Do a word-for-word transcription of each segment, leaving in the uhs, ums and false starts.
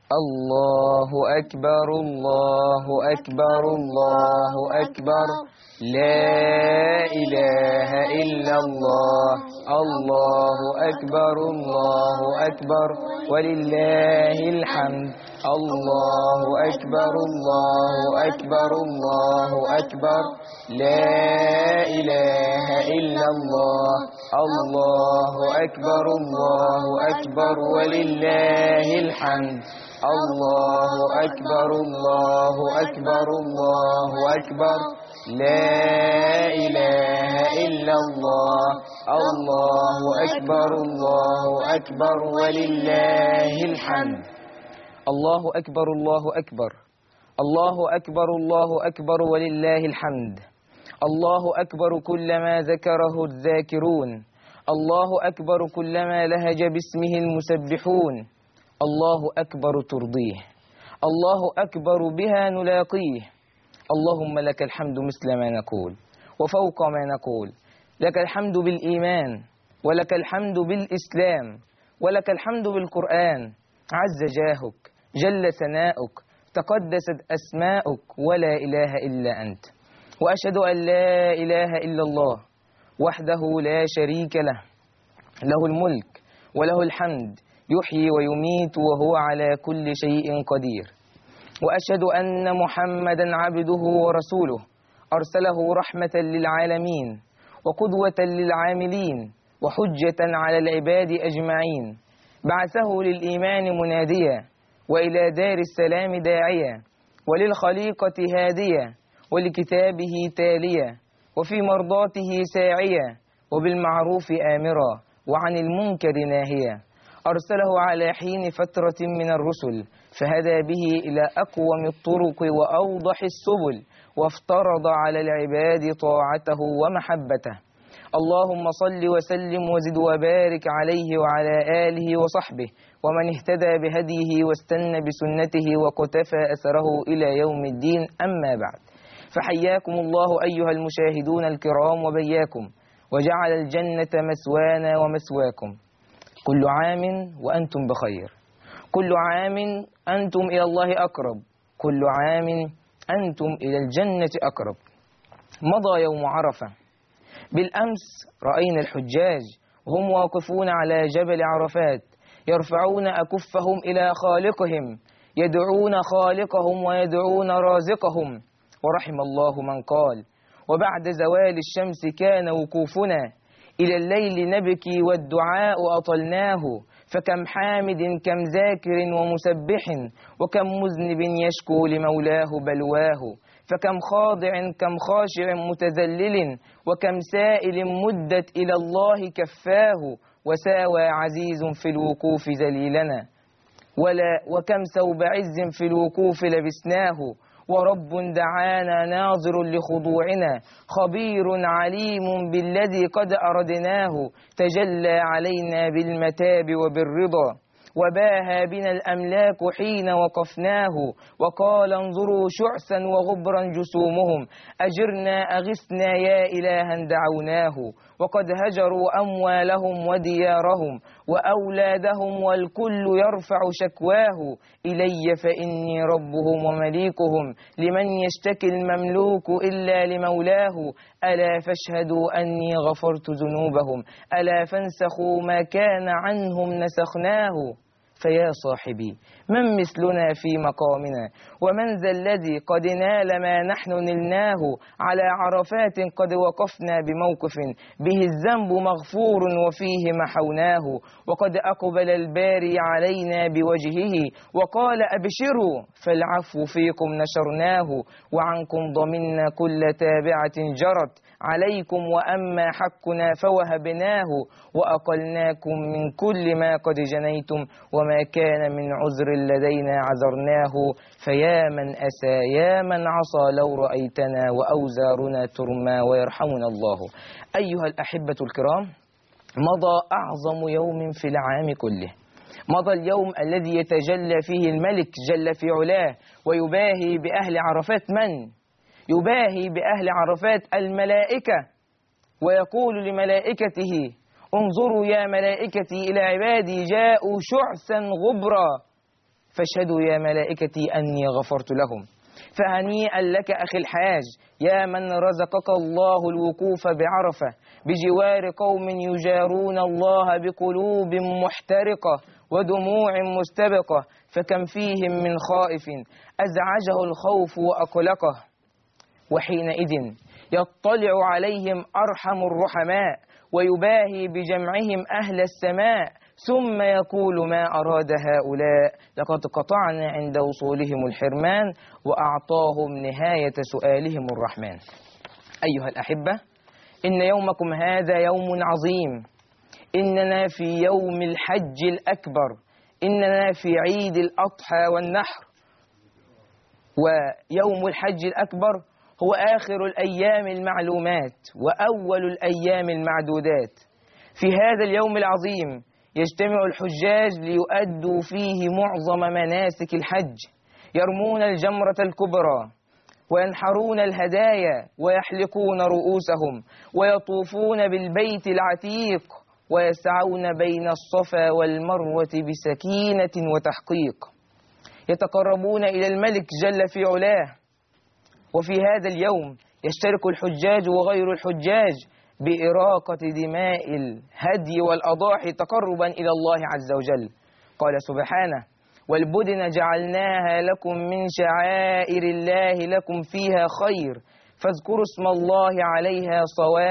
الله أكبر الله أكبر الله أكبر لا إله إلا الله الله أكبر الله أكبر ولله الحمد الله أكبر الله أكبر الله أكبر لا إله إلا الله الله أكبر الله أكبر ولله الحمد الله أكبر الله أكبر الله أكبر لا إله إلا الله الله أكبر الله أكبر ولله الحمد الله أكبر الله أكبر الله أكبر الله أكبر ولله الحمد الله أكبر كلما ذكره الذاكرون الله أكبر كلما لهج باسمه المسبحون الله أكبر ترضيه الله أكبر بها نلاقيه اللهم لك الحمد مثل ما نقول وفوق ما نقول لك الحمد بالإيمان ولك الحمد بالإسلام ولك الحمد بالقرآن عز جاهك جل ثناؤك تقدست أسماؤك ولا إله إلا أنت وأشهد أن لا إله إلا الله وحده لا شريك له له الملك وله الحمد يحيي ويميت وهو على كل شيء قدير وأشهد أن محمدا عبده ورسوله أرسله رحمة للعالمين وقدوة للعاملين وحجة على العباد أجمعين بعثه للإيمان مناديا وإلى دار السلام داعيا وللخليقة هاديا ولكتابه تاليا وفي مرضاته ساعيا وبالمعروف آمرا وعن المنكر ناهيا أرسله على حين فترة من الرسل فهدى به إلى أقوم الطرق وأوضح السبل وافترض على العباد طاعته ومحبته اللهم صل وسلم وزد وبارك عليه وعلى آله وصحبه ومن اهتدى بهديه واستنى بسنته وقتفى أثره إلى يوم الدين أما بعد فحياكم الله أيها المشاهدون الكرام وبياكم وجعل الجنة مسوانا ومسواكم كل عام وأنتم بخير كل عام أنتم إلى الله أقرب كل عام أنتم إلى الجنة أقرب مضى يوم عرفة بالأمس رأينا الحجاج وهم واقفون على جبل عرفات يرفعون أكفهم إلى خالقهم يدعون خالقهم ويدعون رازقهم ورحم الله من قال وبعد زوال الشمس كان وقوفنا إلى الليل نبكي والدعاء أطلناه فكم حامد كم ذاكر ومسبح وكم مذنب يشكو لمولاه بلواه فكم خاضع كم خاشع متذلل وكم سائل مدت إلى الله كفاه وساوى عزيز في الوقوف ذليلنا ولا وكم ثوب عز في الوقوف لبسناه ورب دعانا ناظر لخضوعنا خبير عليم بالذي قد أردناه تجلى علينا بالمتاب وبالرضا وباهى بنا الأملاك حين وقفناه وقال انظروا شعثا وغبرا جسومهم أجرنا أغثنا يا إلها دعوناه وقد هجروا أموالهم وديارهم وأولادهم والكل يرفع شكواه إلي فإني ربهم ومليكهم لمن يشتكي المملوك إلا لمولاه ألا فاشهدوا أني غفرت ذنوبهم ألا فانسخوا ما كان عنهم نسخناه فيا صاحبي من مثلنا في مقامنا ومن ذا الذي قد نال ما نحن نلناه على عرفات قد وقفنا بموقف به الذنب مغفور وفيه محوناه وقد أقبل الباري علينا بوجهه وقال أبشروا فالعفو فيكم نشرناه وعنكم ضمنا كل تابعة جرت عليكم وأما حقنا فوهبناه وأقلناكم من كل ما قد جنيتم وما كان من عذر لدينا عذرناه فيا من أسى يا من عصى لو رأيتنا وأوزارنا ترمى ويرحمنا الله. أيها الأحبة الكرام، مضى أعظم يوم في العام كله، مضى اليوم الذي يتجلى فيه الملك جل في علاه ويباهي بأهل عرفات. من يباهي بأهل عرفات؟ الملائكة، ويقول لملائكته انظروا يا ملائكتي إلى عبادي جاءوا شعثا غبرا فاشهدوا يا ملائكتي أني غفرت لهم. فهنيئا لك أخي الحاج يا من رزقك الله الوقوف بعرفة بجوار قوم يجارون الله بقلوب محترقة ودموع مستبقة، فكم فيهم من خائف أزعجه الخوف وأقلقه، وحينئذ يطلع عليهم أرحم الرحماء ويباهي بجمعهم أهل السماء، ثم يقول ما أراد هؤلاء لقد قطعنا عند وصولهم الحرمان وأعطاهم نهاية سؤالهم الرحمن. أيها الأحبة، إن يومكم هذا يوم عظيم، إننا في يوم الحج الأكبر، إننا في عيد الأضحى والنحر. ويوم الحج الأكبر هو آخر الأيام المعلومات وأول الأيام المعدودات. في هذا اليوم العظيم يجتمع الحجاج ليؤدوا فيه معظم مناسك الحج، يرمون الجمرة الكبرى وينحرون الهدايا ويحلقون رؤوسهم ويطوفون بالبيت العتيق ويسعون بين الصفا والمروة بسكينة وتحقيق، يتقربون إلى الملك جل في علاه. وفي هذا اليوم يشترك الحجاج وغير الحجاج بإراقة دماء الهدي والأضاحي تقربا إلى الله عز وجل. قال سبحانه: والبدن جعلناها لكم من شعائر الله لكم فيها خير فاذكروا اسم الله عليها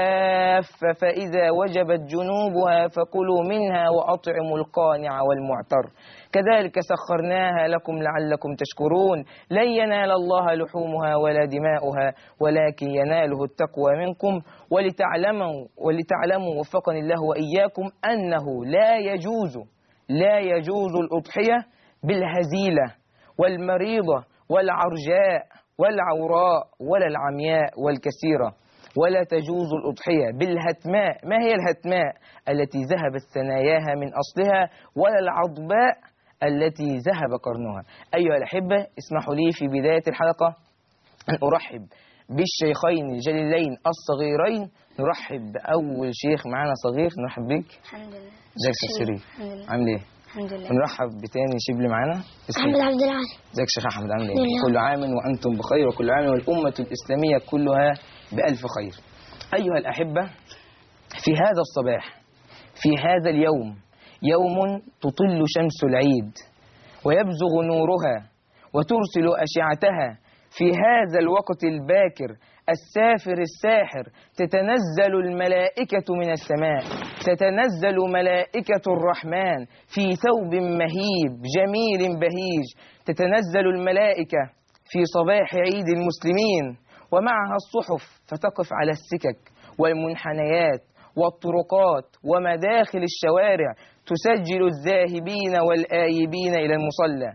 صواف فإذا وجبت جنوبها فكلوا منها وأطعموا القانع والمعتر كذلك سخرناها لكم لعلكم تشكرون لن ينال الله لحومها ولا دماؤها ولكن يناله التقوى منكم ولتعلموا ولتعلموا وفقني الله وإياكم أنه لا يجوز لا يجوز الأضحية بالهزيلة والمريضة والعرجاء والعوراء ولا العمياء والكثيرة، ولا تجوز الأضحية بالهتماء. ما هي الهتماء؟ التي ذهبت ثناياها من أصلها، ولا العضباء التي ذهب قرنها. أيها الأحبة، اسمحوا لي في بداية الحلقة أن أرحب بالشيخين الجليلين الصغيرين. نرحب بأول شيخ معنا صغير، نرحب بك. الحمد لله. ازيك يا شيخ شريف؟ عامل ايه؟ الحمد لله. ونرحب بتاني شبل معنا أحمد عبد العال. ازيك يا شيخ أحمد؟ عامل ايه؟ كل عام وأنتم بخير، وكل عام والأمة الإسلامية كلها بألف خير. أيها الأحبة، في هذا الصباح، في هذا اليوم، يوم تطل شمس العيد ويبزغ نورها وترسل أشعتها، في هذا الوقت الباكر السافر الساحر تتنزل الملائكة من السماء، تتنزل ملائكة الرحمن في ثوب مهيب جميل بهيج، تتنزل الملائكة في صباح عيد المسلمين ومعها الصحف فتقف على السكك والمنحنيات والطرقات ومداخل الشوارع تسجل الذاهبين والآيبين إلى المصلى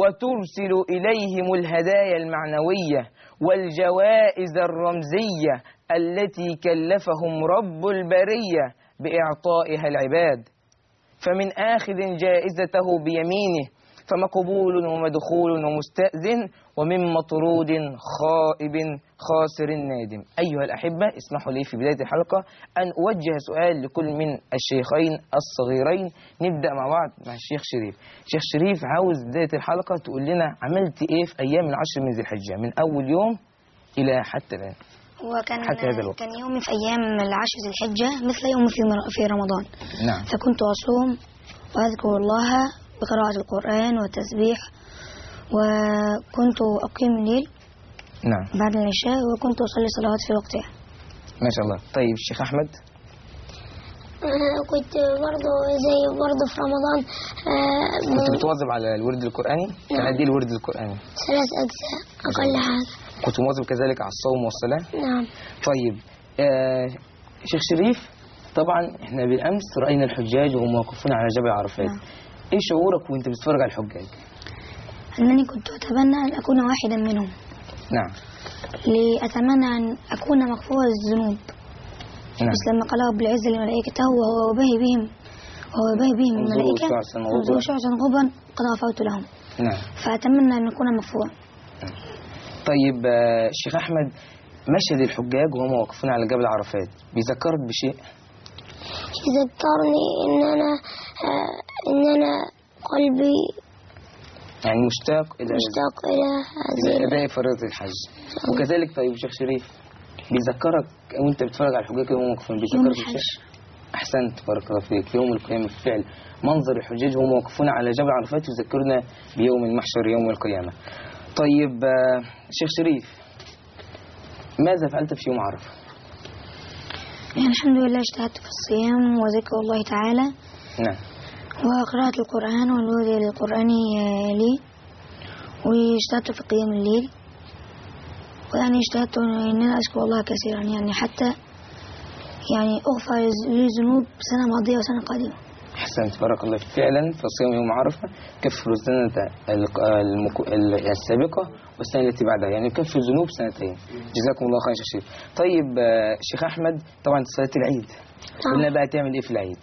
وترسل إليهم الهدايا المعنوية والجوائز الرمزية التي كلفهم رب البرية بإعطائها العباد، فمن آخذ جائزته بيمينه فمقبول ومدخول ومستأذن، ومن مطرود خائب خاسر نادم. أيها الأحبة، اسمحوا لي في بداية الحلقة أن أوجه سؤال لكل من الشيخين الصغيرين. نبدأ مع بعض مع الشيخ شريف. شيخ شريف، عاوز بداية الحلقة تقول لنا عملت إيه في أيام العشر من ذي الحجة من أول يوم إلى حتى الآن؟ وكان حتى هذا الوقت. كان يومي في أيام العشر ذي الحجة مثل يومي في في رمضان. نعم. فكنت أصوم وأذكر الله بقراءة القرآن والتسبيح، وكنت أقيم الليل نعم بعد العشاء، وكنت أصلي صلوات في وقتها. ما شاء الله. طيب الشيخ أحمد؟ كنت برضه زي برضه في رمضان كنت بتواظب على الورد القرآني؟ كان قد ايه الورد القرآني؟ ثلاث أجزاء أقل حاجة. كنت مواظب كذلك على الصوم والصلاة؟ نعم. طيب آه شيخ شريف، طبعا احنا بالأمس رأينا الحجاج وهم واقفون على جبل عرفات. نعم. ايه شعورك وانت بتتفرج على الحجاج؟ أنني كنت أتمنى أن أكون واحدا منهم. نعم. لأتمنى أن أكون مغفور الذنوب. نعم. بس لما قال رب العزة لملائكته وهو يباهي بهم وهو يباهي بهم الملائكة انظروا شعثا غبا قد غفرت لهم. نعم. فأتمنى أن نكون مغفورا. طيب آه شيخ أحمد، مشهد الحجاج وهم واقفون على جبل عرفات بيذكرك بشيء؟ يذكرني إن أنا إن أنا قلبي يعني مشتاق إلى مشتاق إلى هذه أداء فريضة الحج. وكذلك طيب شيخ شريف بيذكرك وأنت بتتفرج على الحجاج يوم موقفهم بيذكرك الشيخ؟ أحسنت بارك الله فيك. يوم القيامة بالفعل منظر الحجاج وهم واقفون على جبل عرفات يذكرنا بيوم المحشر يوم القيامة. طيب شيخ شريف ماذا فعلت في يوم عرفة؟ يعني الحمد لله اجتهدت في الصيام وذكر الله تعالى. نعم. وقراءة القرآن والورد القرآني لي، واجتهدت في قيام الليل، ويعني اجتهدت ان انا اذكر الله كثيرا يعني حتى يعني اغفر لي ذنوب سنة ماضية وسنة قادمة. أحسنت بارك الله فيك. فعلا في صيام يوم عرفة كفر السنة السابقة والسنة التي بعدها، يعني كفر الذنوب سنتين. جزاكم الله خير شيخ شريف. طيب شيخ أحمد طبعا صلاة العيد قلنا بقى تعمل إيه في العيد؟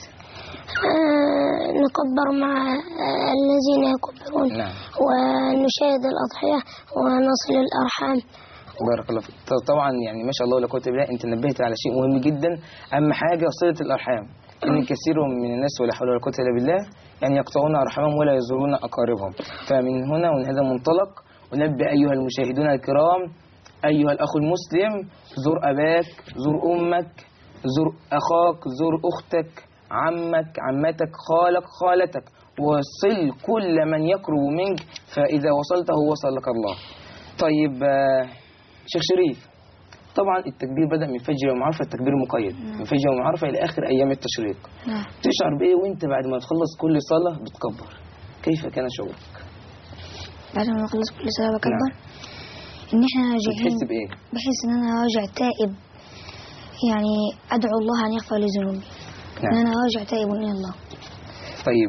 آه نكبر مع آه الذين يكبرون. نعم. ونشاهد الأضحية ونصل الأرحام. بارك الله فيك. طبعا يعني ما شاء الله لا قوة إلا بالله، أنت نبهت على شيء مهم جدا. أهم حاجة صلة الأرحام، إن كثير من الناس ولا حول ولا قوة إلا بالله يعني يقطعون أرحامهم ولا يزورون أقاربهم. فمن هنا ومن هذا المنطلق أنبه أيها المشاهدون الكرام، أيها الأخ المسلم، زور أباك، زور أمك، زور أخاك، زور أختك، عمك، عمتك، خالك، خالتك، وصل كل من يقرب منك، فإذا وصلته وصلك الله. طيب شيخ شريف طبعا التكبير بدأ من فجر يوم عرفة، التكبير مقيد من فجر يوم عرفة إلى آخر أيام التشريق. نعم. تشعر بإيه وأنت بعد ما تخلص كل صلاة بتكبر؟ كيف كان شعورك؟ بعد ما أخلص كل صلاة بكبر. نعم. إن إحنا راجعين. بتحس بإيه؟ بحس إن أنا راجع تائب، يعني أدعو الله أن يغفر لي ذنوبي. نعم. إن أنا راجع تائب إلى الله. طيب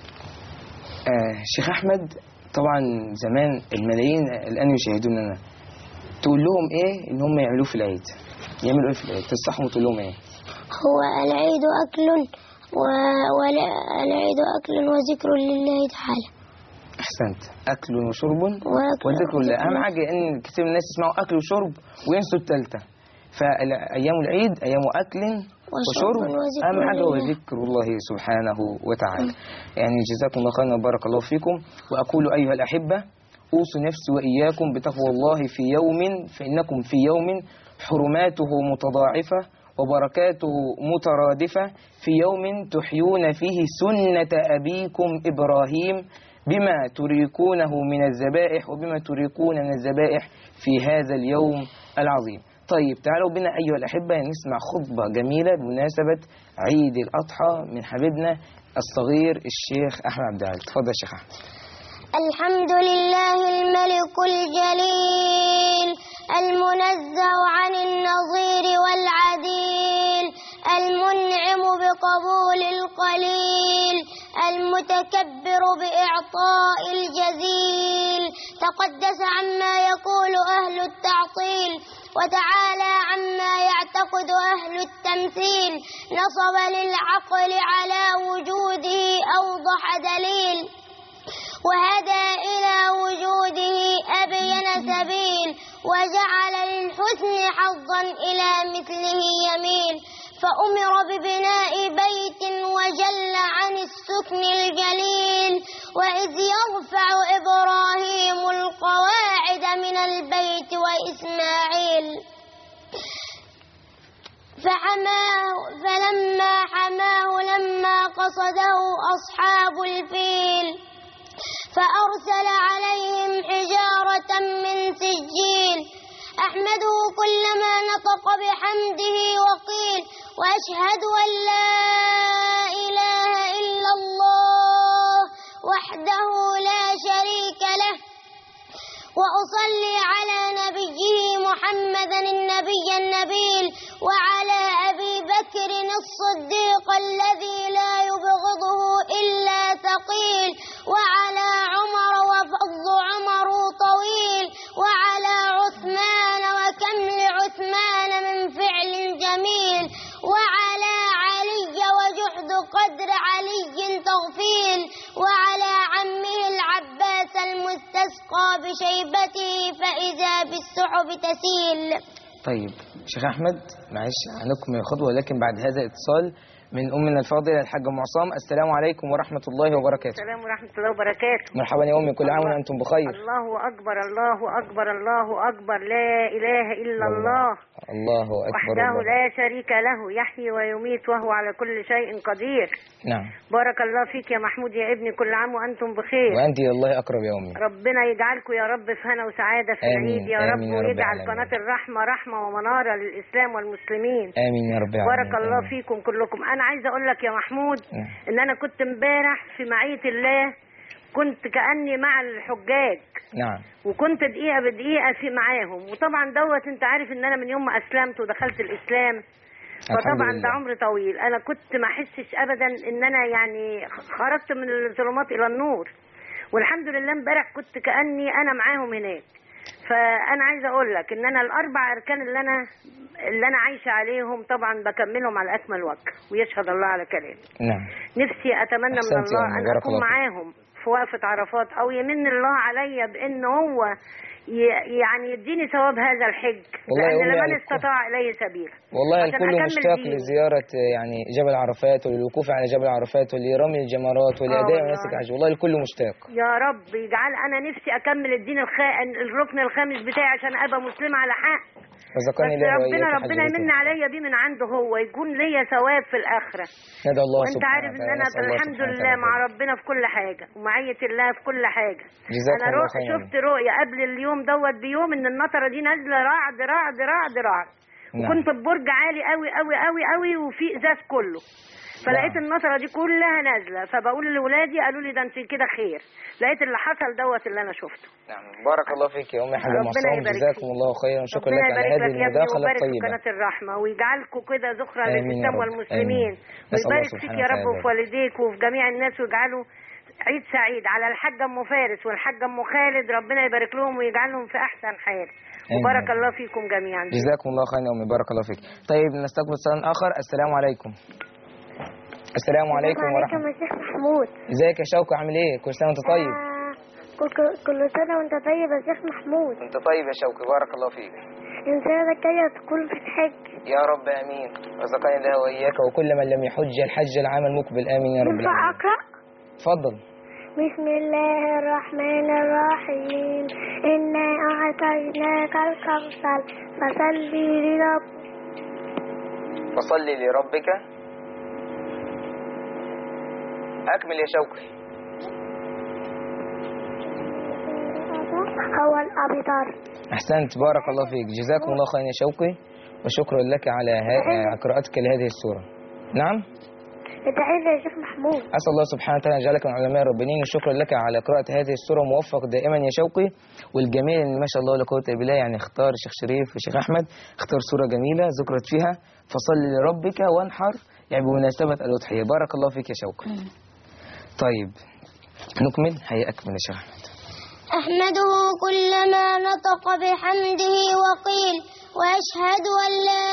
آه شيخ أحمد طبعا زمان الملايين الآن يشاهدوننا، تقول لهم إيه إن هم يعملوه في العيد؟ يعملوا إيه في العيد؟ تنصحهم وتقول لهم إيه؟ هو العيد أكل و... والعيد أكل وذكر لله تعالى. أحسنت. أكل وشرب وذكر الله. أهم حاجة إن كثير من الناس يسمعوا أكل وشرب وينسوا الثالثة. فأيام العيد أيام أكل وشرب، أهم حاجة هو ذكر الله سبحانه وتعالى. يعني جزاكم الله خيرا وبارك الله فيكم. وأقول أيها الأحبة أوصي نفسي وإياكم بتقوى الله في يوم، فإنكم في يوم حرماته متضاعفة وبركاته مترادفة، في يوم تحيون فيه سنة أبيكم إبراهيم بما تريكونه من الذبائح وبما تريكون من الذبائح في هذا اليوم العظيم. طيب تعالوا بنا أيها الأحبة نسمع خطبة جميلة بمناسبة عيد الأضحى من حبيبنا الصغير الشيخ أحمد عبد العال. تفضل يا شيخ أحمد. الحمد لله الملك الجليل المنزه عن النظير والعديل، المنعم بقبول القليل، المتكبر بإعطاء الجزيل، تقدس عما يقول أهل التعطيل وتعالى عما يعتقد أهل التمثيل، نصب للعقل على وجوده أوضح دليل، وهدى إلى وجوده أبين سبيل، وجعل للحسن حظا إلى مثله يميل، فأمر ببناء بيت وجل عن السكن الجليل، وإذ يرفع إبراهيم القواعد من البيت وإسماعيل، فحماه فلما حماه لما قصده أصحاب الفيل، فأرسل عليهم حجارة من سجيل، أحمده كلما نطق بحمده وقيل، وأشهد أن لا إله إلا الله وحده لا شريك له، وأصلي على نبيه محمد النبي النبيل، وعلى أبي بكر الصديق الذي لا يبغضه إلا ثقيل، وعلى عمر وفضل عمر طويل، وعلى عثمان وكم لعثمان من فعل جميل، وعلى علي وجحد قدر علي تغفيل، وعلى عمه العباس المستسقى بشيبته فإذا بالسحب تسيل. طيب شيخ أحمد معلش هنكمل الخطوة، ولكن بعد هذا الاتصال من أمنا الفاضلة الحاجة أم عصام. السلام عليكم ورحمة الله وبركاته. السلام ورحمة الله وبركاته. مرحبا يا أمي، كل عام وأنتم بخير. الله أكبر الله أكبر الله أكبر، لا إله إلا الله الله أكبر وحده الله. لا شريك له، يحيي ويميت وهو على كل شيء قدير. نعم. بارك الله فيك يا محمود يا ابني، كل عام وأنتم بخير. وأنت الله أقرب يا أمي. ربنا يجعلكم يا رب في هنا وسعادة في آمين. العيد يا رب، آمين يا رب ويجعل العالمين. قناة الرحمة رحمة ومنارة للإسلام والمسلمين. آمين يا رب العالمين. بارك الله آمين. فيكم كلكم. أنا عايزة أقول لك يا محمود نعم. إن أنا كنت امبارح في معية الله، كنت كأني مع الحجاج، نعم. وكنت دقيقة بدقيقة في معاهم. وطبعا دوت انت عارف ان انا من يوم ما اسلمت ودخلت الاسلام، فطبعا ده عمر طويل. انا كنت ما احسش ابدا ان انا يعني خرجت من الظلمات الى النور، والحمد لله امبارح كنت كأني انا معاهم هناك. فانا عايزه اقول لك ان انا الاربع اركان اللي انا اللي انا عايشه عليهم طبعا بكملهم على اكمل وجه، ويشهد الله على كلامي. نعم. نفسي اتمنى من أحسنت يا الله أمي، ان بارك اكون الله فيك. معاهم في وقفه عرفات، او يمن الله عليا بان هو ي- يعني يديني ثواب هذا الحج، والله يا لان أمي لمن يعني استطاع اليه سبيلا. والله عشان الكل أكمل مشتاق ديني. لزيارة يعني جبل عرفات وللوقوف على جبل عرفات ولرمي الجمرات ولأداء آه مناسك والله. الحج، والله الكل مشتاق. يا رب يجعل انا نفسي اكمل الدين الخ... الركن الخامس بتاعي عشان ابقى مسلمه على حق. رزقني بس الله ربنا وإياك ربنا حج يمن بيته. عليا بيه من عنده، هو يكون ليا ثواب في الاخره. ندعو الله وانت سبحانه عارف ان وتعالى، انا نسأل الله الحمد سبحانه لله وتعالى مع خير. ربنا في كل حاجه، ومعيه الله في كل حاجه. جزاكم انا الله رو... خيرا. شفت رؤيه قبل اليوم دوت بيوم ان النطره دي نازله رعد رعد رعد رعد، نعم. وكنت في برج عالي قوي قوي قوي قوي وفي ازاز كله، فلقيت نعم. النطره دي كلها نازله، فبقول لاولادي قالوا لي ده انت كده خير، لقيت اللي حصل دوت اللي انا شفته. نعم. بارك الله فيك يا أمي حاجة ربنا معصوم، يبارك جزاكم فيك. الله خيرا، شكرا ربنا لك على يبارك هذه لك يا ابني، المداخلة ويبارك في الطيبة. قناة الرحمة، ويجعلكم كده ذخرا آمين يا للإسلام رب. والمسلمين، آمين. نسأل الله ويبارك فيك سبحانه يا رب وتعالى. وفي والديك وفي جميع الناس، ويجعلوا عيد سعيد على الحاجة أم فارس والحاجة أم خالد، ربنا يبارك لهم ويجعلهم في أحسن حال. وبارك آمين. الله فيكم جميعا. جزاكم الله خيرا يا أمي، بارك الله فيك. طيب نستقبل اتصال آخر. السلام عليكم. السلام عليكم ورحمة الله. يا شيخ محمود. ازيك يا شوقي، عامل ايه؟ كل سنة وانت طيب. آه، كل- كل سنة وانت طيب يا شيخ محمود. انت طيب يا شوقي، بارك الله فيك. السنة الجاية تكون في الحج. يا رب امين، رزقني الله واياك وكل من لم يحج الحج العام المقبل، امين يا رب ينفع العالمين. أقرأ؟ اتفضل. بسم الله الرحمن الرحيم. إنا أعطيناك الكوثر فصل لرب فصل لربك. اكمل يا شوقي. هو الأبتر. احسنت، بارك الله فيك، جزاكم الله خيرا يا شوقي، وشكرا لك على ها- قراءتك لهذه السورة. نعم. ادعي لي يا شيخ محمود. أسأل الله سبحانه وتعالى أن يجعلك من علماء الربانيين، وشكرا لك على قراءة هذه السورة، موفق دائما يا شوقي. والجميل إن ما شاء الله لا قوة إلا بالله، يعني اختار الشيخ شريف والشيخ أحمد اختار سورة جميلة ذكرت فيها فصل لربك وانحر، يعني بمناسبة الأضحية. بارك الله فيك يا شوقي. طيب نكمل. هيا أكمل يا شيخ أحمد. أحمده كلما نطق بحمده وقيل وأشهد أن لا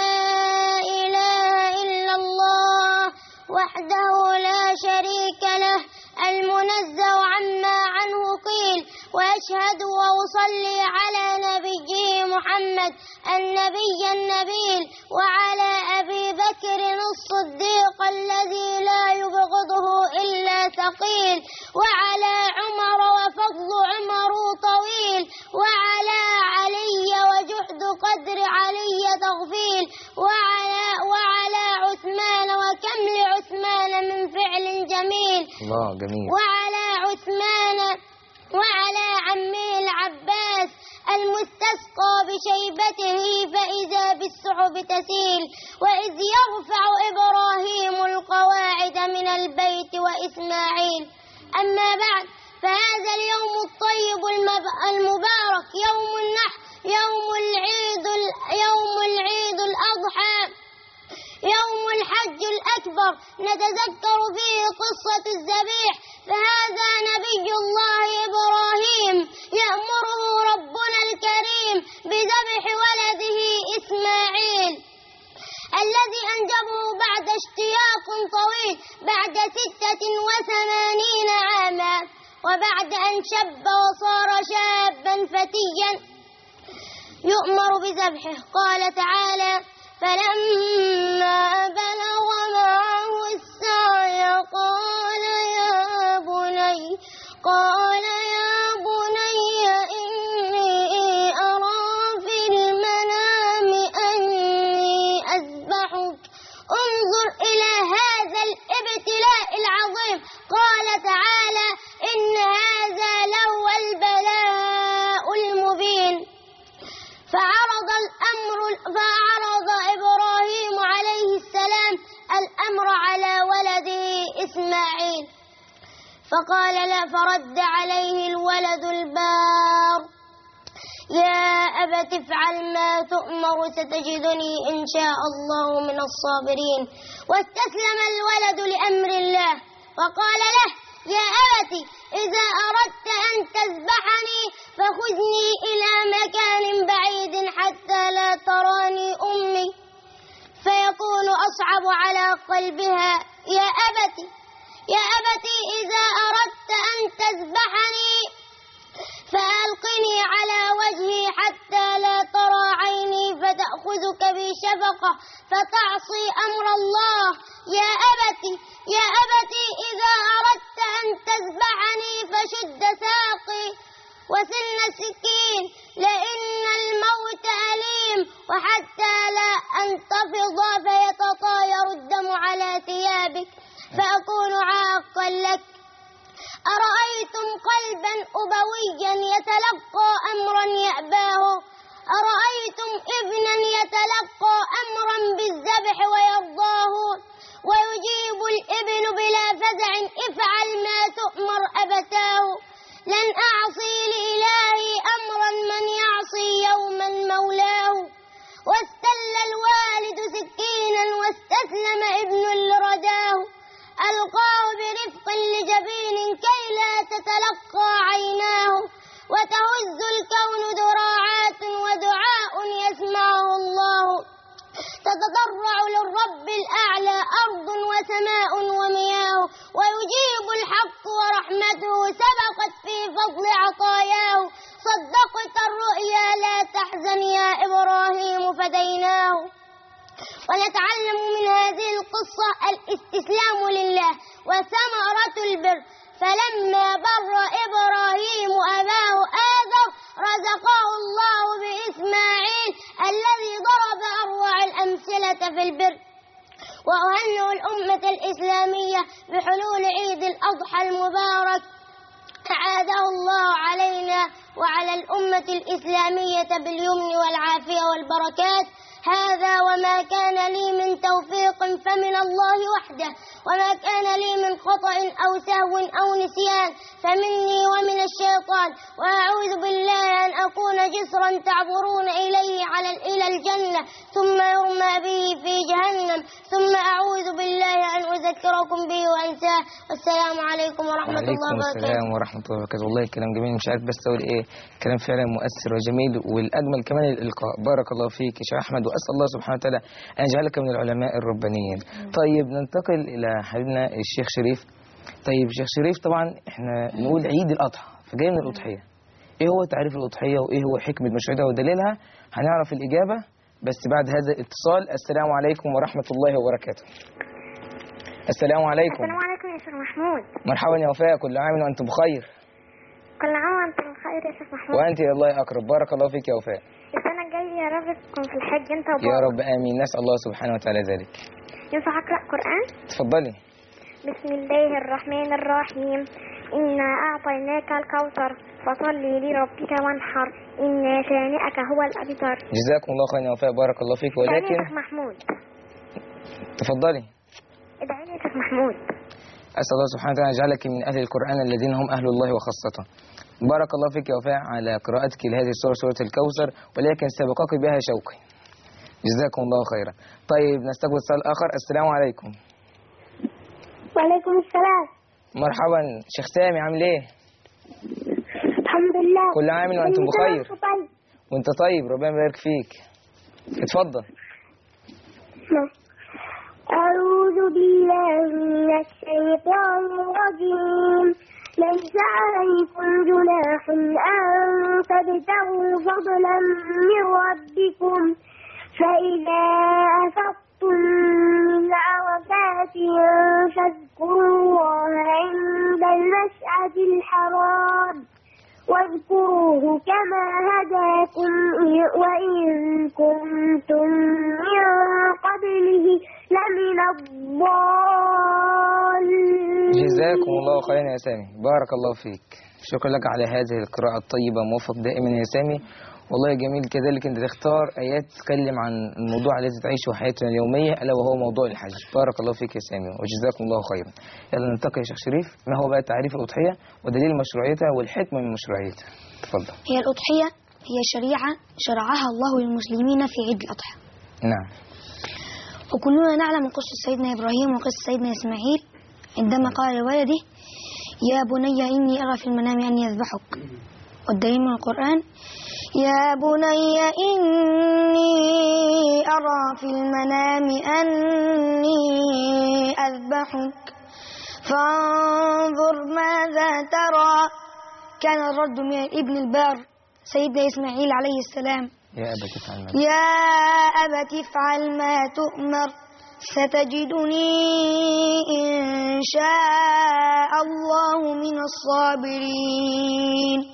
إله إلا الله وحده لا شريك له المنزه عما عنه قيل وأشهد وأصلي على نبيه محمد النبي النبيل وعلى أبي بكر الصديق الذي لا يبغضه إلا ثقيل وعلى عمر وفضل عمر طويل وعلى علي وجحد قدر علي تغفيل وعلى وعلى عثمان وكم لعثمان من فعل جميل الله جميل. وعلى عثمان وعلى عمه العباس المستسقى بشيبته فإذا بالسحب تسيل وإذ يرفع إبراهيم القواعد من البيت وإسماعيل. أما بعد، فهذا اليوم الطيب المبارك يوم النحر يوم العيد يوم العيد الأضحى يوم الحج الأكبر نتذكر فيه قصة الذبيح، فهذا نبي الله إبراهيم يأمره ربنا الكريم بذبح ولده إسماعيل الذي أنجبه بعد اشتياق طويل بعد ستة وثمانين عاما وبعد أن شب وصار شابا فتيا يؤمر بذبحه. قال تعالى: فلما بلغ معه السعي قال يا بني قال يا بني إني أرى في المنام أني أذبحك انظر إلى هذا الابتلاء العظيم. قال تعالى إن هذا لهو البلاء المبين. فعرض الأمر فعرض إبراهيم عليه السلام الأمر على ولده إسماعيل، فقال لا فرد عليه الولد البار يا أبت افعل ما تؤمر ستجدني إن شاء الله من الصابرين. واستسلم الولد لأمر الله وقال له يا أبت إذا أردت أن تذبحني فخذني إلى مكان بعيد حتى لا تراني أمي فيكون أصعب على قلبها. يا أبت يا أبت إذا أردت أن تذبحني فألقني على وجهي حتى لا ترى عيني فتأخذك بشفقة فتعصي أمر الله. يا أبت يا أبت إذا أردت أن تذبحني فشد ساقي وسن السكين لأن الموت أليم وحتى لا أنتفض فيتطاير الدم على ثيابك فأكون عاقا لك. أرأيتم قلبا أبويا يتلقى أمرا يأباه أرأيتم ابنا يتلقى أمرا بالذبح ويرضاه ويجيب الابن بلا فزع افعل ما تؤمر أبتاه. لن أعصي لإلهي أمرا من يعصي يوما مولاه. واستل الوالد سكينا واستسلم ابن لرداه ألقاه برفق لجبين كي لا تتلقى عيناه وتهز الكون ذراعات ودعاء يسمعه الله تتضرع للرب الأعلى أرض وسماء ومياه ويجيب الحق ورحمته سبقت في فضل عطاياه. صدقت الرؤيا لا تحزن يا إبراهيم فديناه. ونتعلم من هذه القصة الاستسلام لله وثمرة البر. فلما بر إبراهيم أباه آذر رزقه الله بإسماعيل الذي ضرب أروع الأمثلة في البر. وأهنئ الأمة الإسلامية بحلول عيد الأضحى المبارك أعاده الله علينا وعلى الأمة الإسلامية باليمن والعافية والبركات. هذا وما كان لي من توفيق فمن الله وحده وما كان لي من خطأ أو سهو أو نسيان فمني ومن الشيطان. وأعوذ بالله أن أكون جسرا تعبرون إليه على إلى الجنة ثم يرمى به في جهنم ثم أعوذ بالله أن أذكركم به وأنساه. والسلام عليكم ورحمة الله وبركاته. وعليكم السلام ورحمة الله وبركاته. والله كلام جميل مش عارف بس أقول إيه. كلام فعلا مؤثر وجميل والأجمل كمان الإلقاء. بارك الله فيك يا شيخ أحمد وأسأل الله سبحانه وتعالى أن يجعلك من العلماء الربانيين. طيب ننتقل إلى حبيبنا الشيخ شريف. طيب شيخ شريف طبعا احنا نقول عيد الأضحى فجاي من الأضحية. ايه هو تعريف الأضحية وايه هو حكمة مشروعيتها ودليلها؟ هنعرف الإجابة بس بعد هذا الاتصال. السلام عليكم ورحمة الله وبركاته. السلام عليكم. السلام عليكم يا شيخ محمود. مرحبا يا وفاء كل عام وأنتم بخير. كل عام وأنتم بخير يا شيخ محمود. وأنت الله أقرب. بارك الله فيك يا وفاء. السنة الجاية يا رب تكون في الحج أنت وبابا. يا رب آمين. نسأل الله سبحانه وتعالى ذلك. ينفع أقرأ قرآن؟ تفضلي. بسم الله الرحمن الرحيم. إنا أعطيناك الكوثر فصلي لربك وانحر إن شانئك هو الأبتر. جزاكم الله خيرا يا وفاء. بارك الله فيك. ولكن يا شيخ محمود تفضلي. ادعي لي يا شيخ محمود. أسأل الله سبحانه وتعالى يجعلك من أهل القرآن الذين هم أهل الله وخاصته. بارك الله فيك يا وفاء على قراءتك لهذه السورة سورة الكوثر ولكن سبقك بها شوقي. جزاكم الله خيرا. طيب نستقبل اتصال آخر. السلام عليكم. وعليكم السلام. مرحبا شيخ سامي عامل ايه؟ الحمد لله. كل عام وأنتم بخير. وأنت طيب ربنا يبارك فيك. اتفضل. أعوذ بالله من الشيطان الرجيم. ليس عليكم جناح أن تبتغوا فضلا من ربكم فإذا أفضتم من عرفات فاذكروا الله عند المشعر الحرام واذكروه كما هداكم وإن كنتم من قبله لمن الضالين. جزاكم الله خيرا يا سامي، بارك الله فيك. شكرا لك على هذه القراءة الطيبة، موفق دائما يا سامي. والله جميل كذلك انت تختار ايات تتكلم عن الموضوع الذي تعيشه حياتنا اليوميه الا وهو موضوع الحج. بارك الله فيك يا سامي وجزاكم الله خيرا. يلا ننتقل يا شيخ شريف، ما هو بقى تعريف الاضحيه ودليل مشروعيتها والحكمه من مشروعيتها؟ تفضل. هي الأضحية هي شريعة شرعها الله للمسلمين في عيد الأضحى. نعم. وكلنا نعلم قصة سيدنا إبراهيم وقصة سيدنا إسماعيل عندما قال لولده يا بني إني أرى في المنام أني أذبحك، والدليل من القرآن يا بني إني أرى في المنام أني أذبحك فانظر ماذا ترى. كان الرد من ابن البار سيدنا إسماعيل عليه السلام يا أبت افعل ما يا أبت افعل ما تؤمر ستجدني إن شاء الله من الصابرين.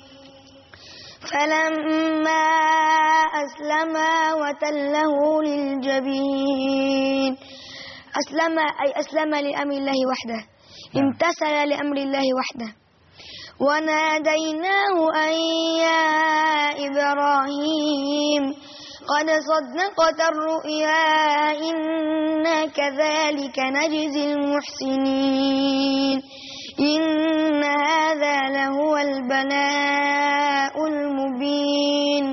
فلما أسلما وتله للجبين. أسلم أي أسلم لأمر الله وحده، امتثل لأمر الله وحده. وناديناه أن يا إبراهيم قد صدقت الرؤيا إنا كذلك نجزي المحسنين إن هذا لهو البلاء المبين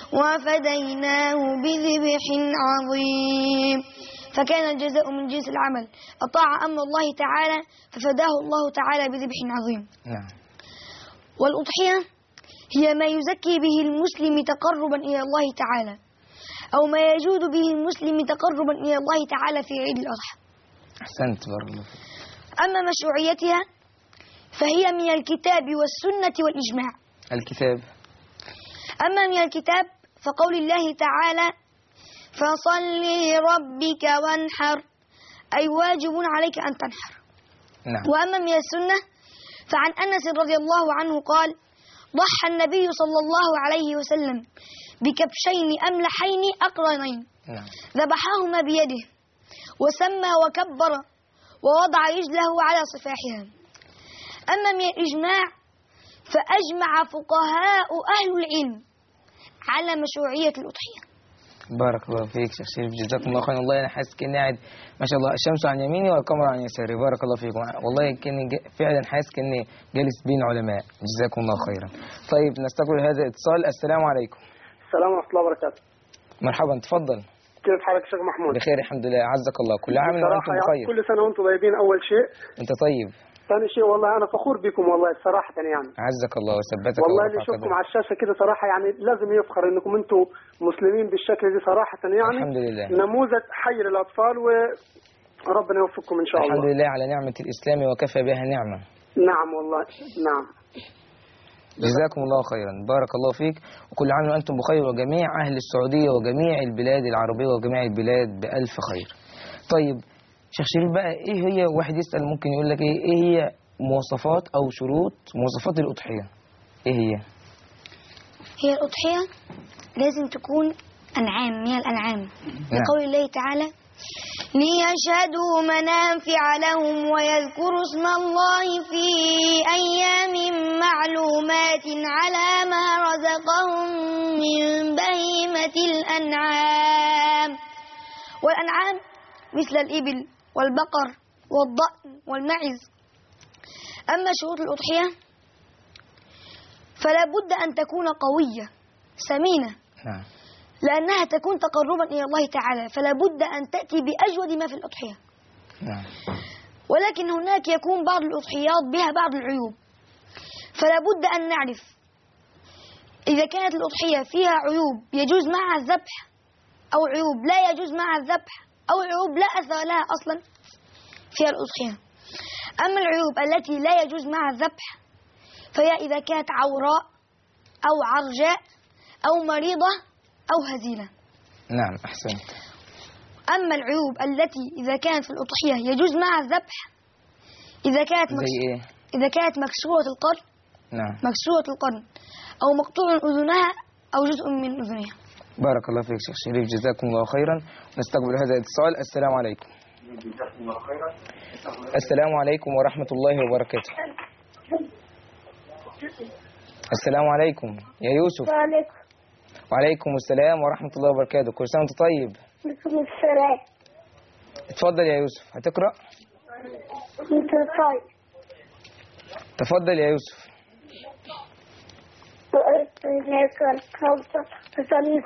وفديناه بذبح عظيم. فكان الجزاء من جنس العمل، أطاع أمر الله تعالى ففداه الله تعالى بذبح عظيم. نعم. والأضحية هي ما يزكي به المسلم تقربا إلى الله تعالى، أو ما يجود به المسلم تقربا إلى الله تعالى في عيد الأضحى. أحسنت بارك الله. أما مشروعيتها فهي من الكتاب والسنة والإجماع. الكتاب. أما من الكتاب فقول الله تعالى فصل لربك وانحر، أي واجب عليك أن تنحر. نعم. وأما من السنة فعن أنس رضي الله عنه قال ضحى النبي صلى الله عليه وسلم بكبشين أملحين أقرنين نعم. ذبحاهما بيده وسمى وكبر ووضع رجله على صفاحها. أما من الإجماع فأجمع فقهاء أهل العلم على مشروعية الأضحية. بارك الله فيك شيخ شريف، جزاكم الله خيرا. والله انا حاسس كاني قاعد ما شاء الله الشمس عن يميني والقمر عن يساري. بارك الله فيكم. والله كاني فعلا حاسس كاني جالس بين علماء. جزاكم الله خيرا. طيب نستقبل هذا الاتصال. السلام عليكم. السلام ورحمه الله وبركاته. مرحبا تفضل. كيف حالك شيخ محمود؟ بخير الحمد لله، عزك الله. كل عام وانتم بخير. كل سنه وانتم طيبين. اول شيء انت طيب. ثاني شيء والله انا فخور بكم والله صراحه يعني. عزك الله وثبتك. والله اللي يشوفكم على الشاشه كده صراحه يعني لازم يفخر انكم انتم مسلمين بالشكل دي صراحه يعني. الحمد لله. نموذج حي للاطفال وربنا يوفقكم ان شاء الله. الحمد لله على نعمه الاسلام وكفى بها نعمه. نعم والله نعم. جزاكم الله خيرا. بارك الله فيك وكل عام وانتم بخير وجميع اهل السعوديه وجميع البلاد العربيه وجميع البلاد بالف خير. طيب شيخ شريف بقى ايه هي، واحد يسال ممكن يقول لك ايه ايه هي مواصفات او شروط مواصفات الاضحيه؟ ايه هي؟ هي الأضحية لازم تكون أنعام من الأنعام. لقول الله تعالى ليشهدوا منافع لهم ويذكروا اسم الله في أيام معلومات على ما رزقهم من بهيمة الأنعام. والأنعام مثل الإبل والبقر والضأن والمعز. أما شروط الأضحية فلا بد أن تكون قوية سمينة، نعم. لأنها تكون تقربا إلى الله تعالى، فلا بد أن تأتي بأجود ما في الأضحية. نعم. ولكن هناك يكون بعض الأضحيات بها بعض العيوب، فلا بد أن نعرف إذا كانت الأضحية فيها عيوب يجوز معها الذبح، أو عيوب لا يجوز معها الذبح، أو عيوب لا أثر لها أصلا فيها الأضحية. أما العيوب التي لا يجوز معها الذبح فهي إذا كانت عوراء أو عرجاء أو مريضة أو هزيلة. نعم أحسنت. أما العيوب التي إذا كانت في الأضحية يجوز معها الذبح إذا كانت زي إيه؟ إذا كانت مكسورة القرن. نعم. مكسورة القرن أو مقطوع أذنها أو جزء من أذنها. بارك الله فيك شيخ شريف، جزاكم الله خيرا. نستقبل هذا الاتصال. السلام عليكم. السلام عليكم ورحمة الله وبركاته. السلام عليكم يا يوسف. وعليكم وعليكم السلام ورحمة الله وبركاته. كل سنة وانت طيب. السلام. اتفضل يا يوسف، هتقرأ؟ انت طيب. تفضل يا يوسف. وأعطيناك الكوثر فصل.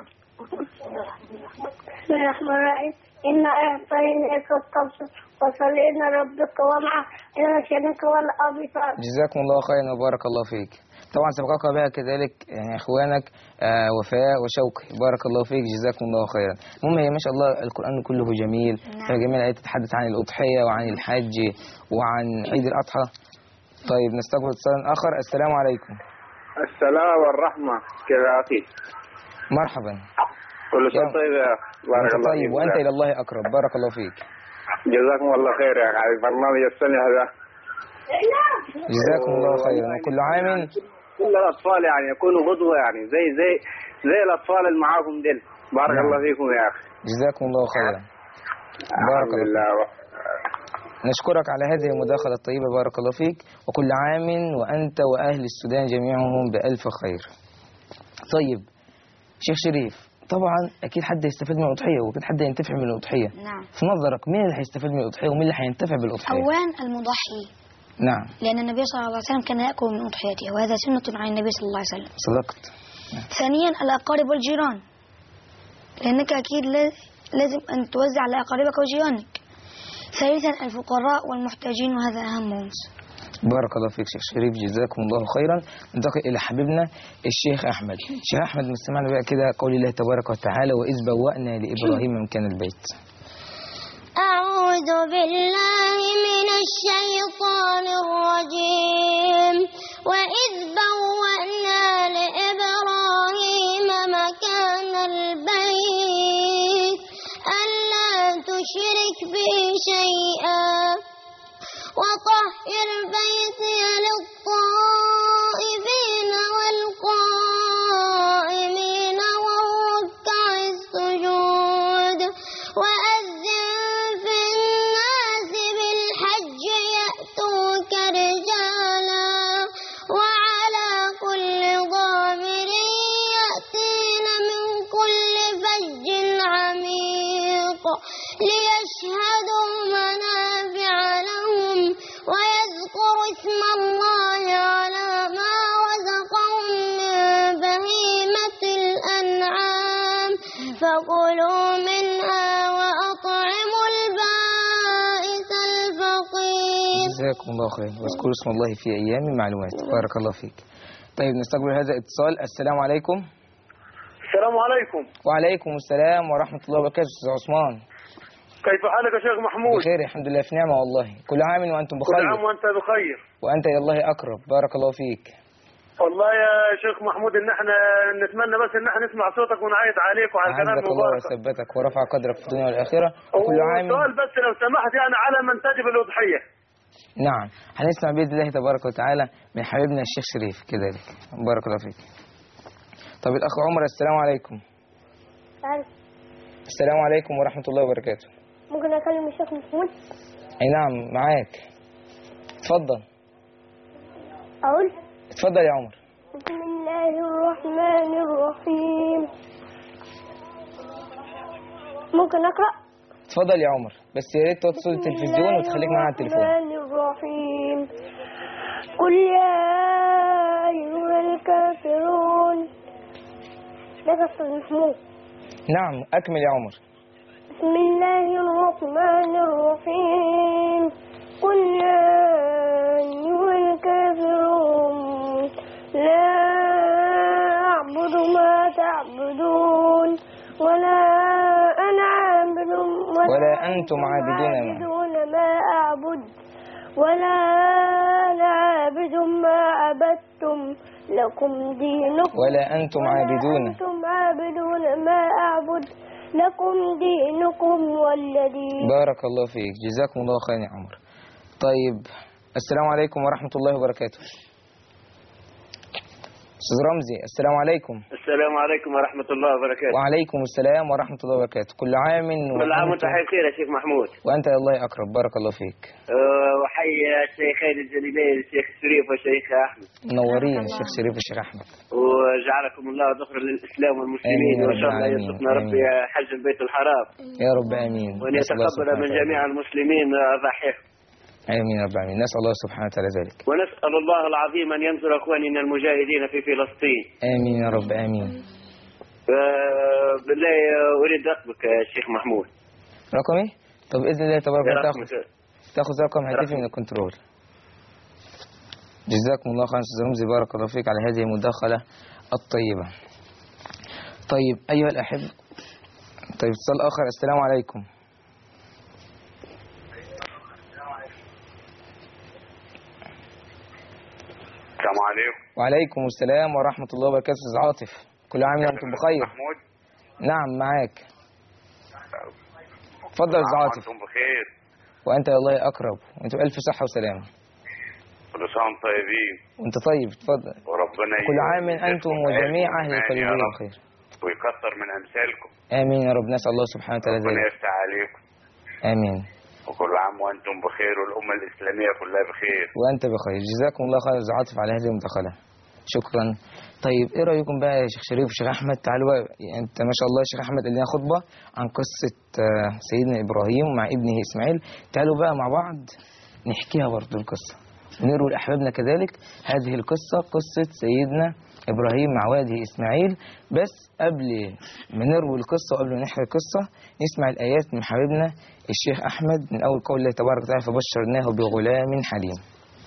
بسم الله الرحمن الرحيم. إنا أعطيناك الكوثر فصل إن ربك ومعه إن شانك والأبصار. جزاكم الله خيرا وبارك الله فيك. طبعا سبقك بها كذلك يعني اخوانك آه وفاء وشوقي، بارك الله فيك جزاكم الله خيرا. المهم هي ما شاء الله القرآن كله جميل، فيها جميع الآيات تتحدث عن الأضحية وعن الحج وعن عيد الأضحى. طيب نستقبل اتصال آخر. السلام عليكم. السلام والرحمة، كيف يا أخي؟ مرحبا. كل سنة طيب يا أخي. بارك الله طيب فيك. وأنت إلى الله أقرب، بارك الله فيك. جزاكم الله خير يا أخي على البرنامج السنة هذا. جزاكم الله خيرا وكل عام. كل الأطفال يعني يكونوا قدوة يعني زي زي زي الأطفال اللي معاكم ديل. بارك نعم. الله فيكم يا أخي. جزاكم الله خيرا. بارك الحمد الله لله. فيك. نشكرك على هذه المداخلة الطيبة، بارك الله فيك، وكل عام وأنت وأهل السودان جميعهم بألف خير. طيب شيخ شريف، طبعا أكيد حد يستفيد من الأضحية وأكيد حد ينتفع من الأضحية. نعم. في نظرك مين اللي هيستفيد من الأضحية ومين اللي هينتفع بالأضحية؟ أولا المضحي. نعم. لأن النبي صلى الله عليه وسلم كان يأكل من أضحيته وهذا سنة عن النبي صلى الله عليه وسلم. صدقت. نعم. ثانيا الأقارب والجيران، لأنك أكيد لازم أن توزع على أقاربك وجيرانك. ثالثا الفقراء والمحتاجين وهذا أهم عنصر. بارك الله فيك شيخ شريف، جزاكم الله خيرا. ننتقل إلى حبيبنا الشيخ أحمد. شيخ أحمد مستمعنا بقى كده قول الله تبارك وتعالى وإذ بوأنا لإبراهيم مكان البيت. أعوذ بالله من الشيطان الرجيم. وإذ بوأنا لإبراهيم مكان البيت ألا تشرك بي شيئا وطهر بيتي للطائفين والقائمين والركع السجود وأذن في الناس بالحج يأتوك رجالا وعلى كل ضامر يأتين من كل فج عميق ليشهدوا منافع لهم ويذكروا اسم الله على ما رزقهم من بهيمة الأنعام فكلوا منها وأطعموا البائس الفقير. جزاكم الله خير واذكروا اسم الله في أيام معلومات. بارك الله فيك. طيب نستقبل هذا الاتصال. السلام عليكم. السلام عليكم. وعليكم السلام ورحمة الله وبركاته. أستاذ عثمان، كيف حالك يا شيخ محمود؟ بخير الحمد لله في نعمة والله. كل عام وأنتم كل بخير. عام وأنت بخير. وأنت إلى الله أقرب، بارك الله فيك. والله يا شيخ محمود ان احنا نتمنى بس ان احنا نسمع صوتك ونعيد عليك وعلى الكلام أعزك الله المبارك. وثبتك ورفع قدرك في الدنيا والآخرة. وكل عام. سؤال بس لو سمحت يعني على من تجب الأضحية. نعم هنسمع بإذن الله تبارك وتعالى من حبيبنا الشيخ شريف كذلك. بارك الله فيك. طب الأخ عمر، السلام عليكم. السلام عليكم ورحمة الله وبركاته. ممكن أكلم الشيخ محمود؟ أي نعم معاك، اتفضل. أقول اتفضل يا عمر. بسم الله الرحمن الرحيم. ممكن أقرأ؟ اتفضل يا عمر، بس يا ريت توطي صوت التلفزيون وتخليك معانا على التليفون. بسم الله الرحمن الرحيم. قل يا أيها الكافرون. ده أستاذ محمود. نعم أكمل يا عمر. بسم الله الرحمن الرحيم. قل يا أيها الكافرون لا أعبد ما تعبدون ولا أنا عابد ولا أنتم عابدون ما أعبد ولا أنا عابد ما عبدتم لكم دينكم ولا أنتم عابدون أنتم عابدون ما أعبد لكم دينكم والذي. بارك الله فيك، جزاكم الله خير يا عمر. طيب السلام عليكم ورحمة الله وبركاته. أستاذ رمزي السلام عليكم. السلام عليكم ورحمة الله وبركاته. وعليكم السلام ورحمة الله وبركاته. كل عام كل عام وانت بخير يا شيخ محمود. وأنت يا الله أقرب، بارك الله فيك. أه وحي الشيخين الجليلين الشيخ شريف والشيخ أحمد. منورين الشيخ شريف والشيخ أحمد. وجعلكم الله ذخرا للإسلام والمسلمين، وإن شاء الله يرزقنا ربي حج البيت الحرام. يا رب آمين. وأن يتقبل من جميع المسلمين أضاحيهم. آمين يا رب العالمين. نسأل الله سبحانه وتعالى ذلك. ونسأل الله العظيم أن ينصر أخواننا المجاهدين في فلسطين. آمين يا رب آمين. أه بالله أريد رقمك يا شيخ محمود. رقمي؟ طب بإذن الله تبارك وتعالى تاخذ تاخذ رقم هاتفي من الكنترول. جزاكم الله خيرا أستاذ رمزي، بارك الله فيك على هذه المداخلة الطيبة. طيب أيها الأحبة، طيب اتصال آخر. السلام عليكم. السلام عليكم. وعليكم السلام ورحمة الله وبركاته. أستاذ عاطف، كل عام وأنتم بخير. محمود. نعم معاك. اتفضل يا أستاذ عاطف. وأنتم بخير. وأنت يا الله أقرب، وأنتم بألف صحة وسلامة. كل سنة وأنتم طيبين. وأنت طيب، اتفضل. وربنا كل عام أنتم وجميع أهل القليوبية بخير. ويكثر من أمثالكم. آمين يا رب، نسأل الله سبحانه وتعالى ذلك. ربنا يفتح عليكم. آمين. وكل عام وأنتم بخير والأمة الإسلامية كلها بخير. وأنت بخير، جزاكم الله خير يا عاطف على هذه المداخلة. شكرا. طيب إيه رأيكم بقى يا شيخ شريف وشيخ أحمد؟ تعالوا بقى، أنت ما شاء الله يا شيخ أحمد اللي لنا خطبة عن قصة سيدنا إبراهيم مع ابنه إسماعيل. تعالوا بقى مع بعض نحكيها برضه القصة ونروي لأحبابنا كذلك هذه القصة، قصة سيدنا إبراهيم مع والده إسماعيل. بس قبل ما نروي القصة وقبل ما نحكي القصة نسمع الآيات من حبيبنا الشيخ أحمد من أول قول الله تبارك وتعالى: فبشرناه بغلام حليم.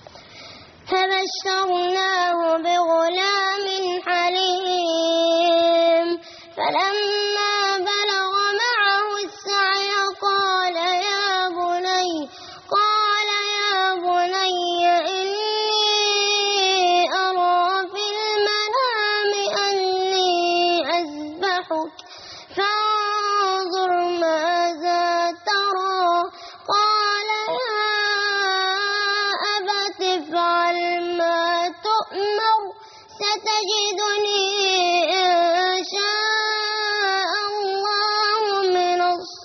فبشرناه بغلام حليم فلما بلغ معه السعي قال يا بني قال يا بني إني أرى في المنام أني أذبحك فانظر ماذا ترى قال يا أبت افعل ما تؤمر ستجدني إن شاء الله من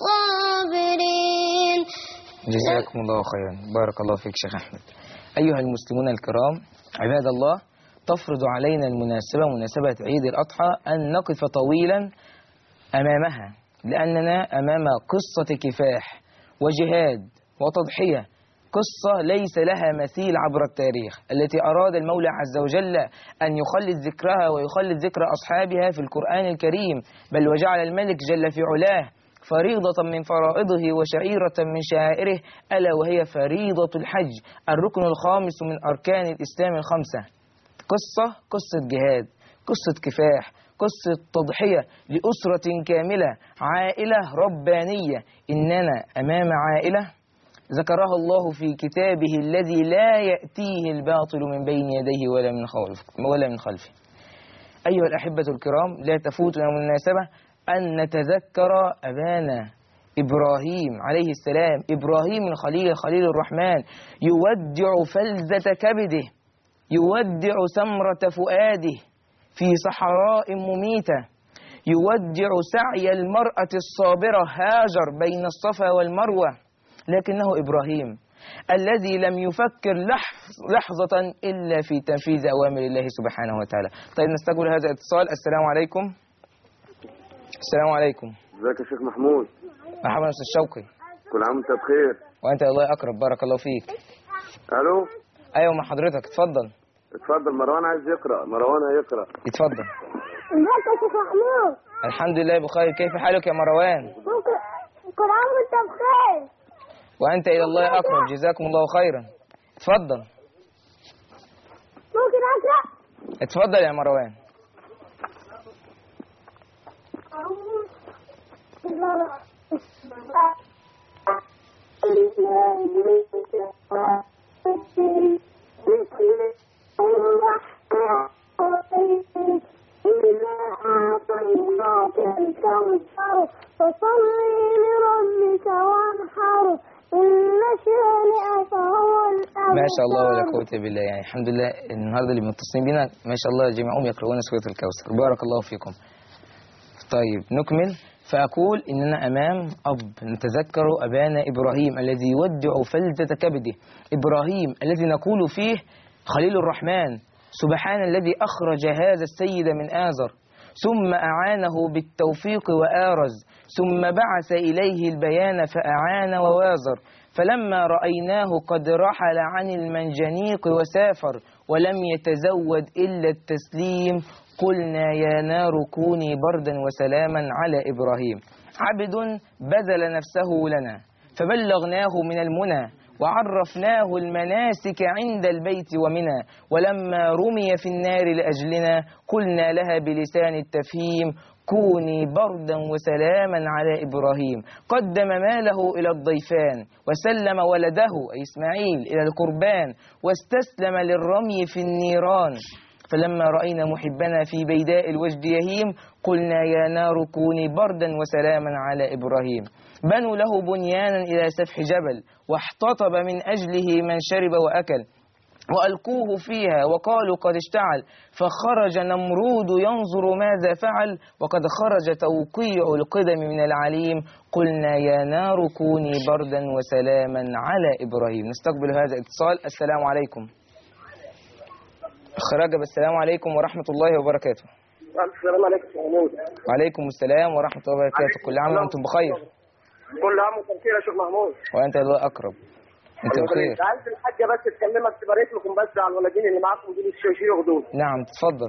الصابرين. جزاكم الله خيرا، بارك الله فيك شيخ أحمد. أيها المسلمون الكرام عباد الله، تفرض علينا المناسبة مناسبة عيد الأضحى أن نقف طويلا أمامها، لأننا أمام قصة كفاح وجهاد وتضحية، قصة ليس لها مثيل عبر التاريخ، التي أراد المولى عز وجل أن يخلد ذكرها ويخلد ذكر أصحابها في القرآن الكريم، بل وجعل الملك جل في علاه فريضة من فرائضه وشعيرة من شعائره، ألا وهي فريضة الحج، الركن الخامس من أركان الإسلام الخمسة. قصة قصة جهاد، قصة كفاح، قصة تضحية لأسرة كاملة، عائلة ربانية. إننا أمام عائلة ذكرها الله في كتابه الذي لا يأتيه الباطل من بين يديه ولا من خلفه ولا من خلفه. أيها الأحبة الكرام، لا تفوتنا مناسبة أن نتذكر أبانا إبراهيم عليه السلام، إبراهيم الخليل خليل الرحمن، يودع فلذة كبده، يودع ثمرة فؤاده في صحراء مميتة، يودع سعي المرأة الصابرة هاجر بين الصفا والمروة، لكنه إبراهيم الذي لم يفكر لحظة إلا في تنفيذ أوامر الله سبحانه وتعالى. طيب نستقبل هذا الاتصال. السلام عليكم. السلام عليكم. ازيك يا شيخ محمود؟ مرحبا أستاذ شوقي. كل عام وانت بخير. وأنت الله أقرب، بارك الله فيك. ألو. أيوة مع حضرتك، اتفضل. اتفضل. مروان عايز يقرأ. مروان هيقرأ. اتفضل. ازيك يا شيخ محمود؟ الحمد لله بخير، كيف حالك يا مروان؟ كل عام وانت بخير. وأنت إلى الله أقرب، جزاكم الله خيرا. اتفضل. ممكن أقرأ؟ اتفضل يا مروان. إنا أعطيناك الكوثر فصل لربك وانحر إن شانئك هو الأبتر. ما شاء الله ولا قوة بالله. يعني الحمد لله النهارده اللي متصلين بينا ما شاء الله جميعهم يقرؤون سورة الكوثر. بارك الله فيكم. طيب نكمل. فأقول إننا أمام أب نتذكر أبانا إبراهيم الذي يودع فلذة كبده، إبراهيم الذي نقول فيه خليل الرحمن، سبحان الذي أخرج هذا السيد من آزر ثم أعانه بالتوفيق وآرز، ثم بعث إليه البيان فأعان ووازر، فلما رأيناه قد رحل عن المنجنيق وسافر ولم يتزود إلا التسليم، قلنا يا نار كوني بردا وسلاما على إبراهيم. عبد بذل نفسه لنا فبلغناه من المنى وعرفناه المناسك عند البيت ومنى، ولما رمي في النار لأجلنا قلنا لها بلسان التفهيم كوني بردا وسلاما على إبراهيم. قدم ماله إلى الضيفان وسلم ولده أي إسماعيل إلى القربان واستسلم للرمي في النيران، فلما رأينا محبنا في بيداء الوجد يهيم قلنا يا نار كوني بردا وسلاما على إبراهيم. بنوا له بنيانا إلى سفح جبل واحتطب من أجله من شرب وأكل وألقوه فيها وقالوا قد اشتعل، فخرج نمرود ينظر ماذا فعل وقد خرج توقيع القدم من العليم، قلنا يا نار كوني بردا وسلاما على إبراهيم. نستقبل هذا الاتصال. السلام عليكم. أخ رجب السلام عليكم ورحمة الله وبركاته. السلام عليكم يا محمود. وعليكم السلام ورحمة الله وبركاته. كل عام وأنتم بخير. كل عام وانتم بخير يا شيخ محمود. وأنت الله أقرب. أنت بخير. عايز الحاجة بس تكلمك تبارك لكم بس على الولدين اللي معاكم دول الشيخ غدود. نعم تفضل.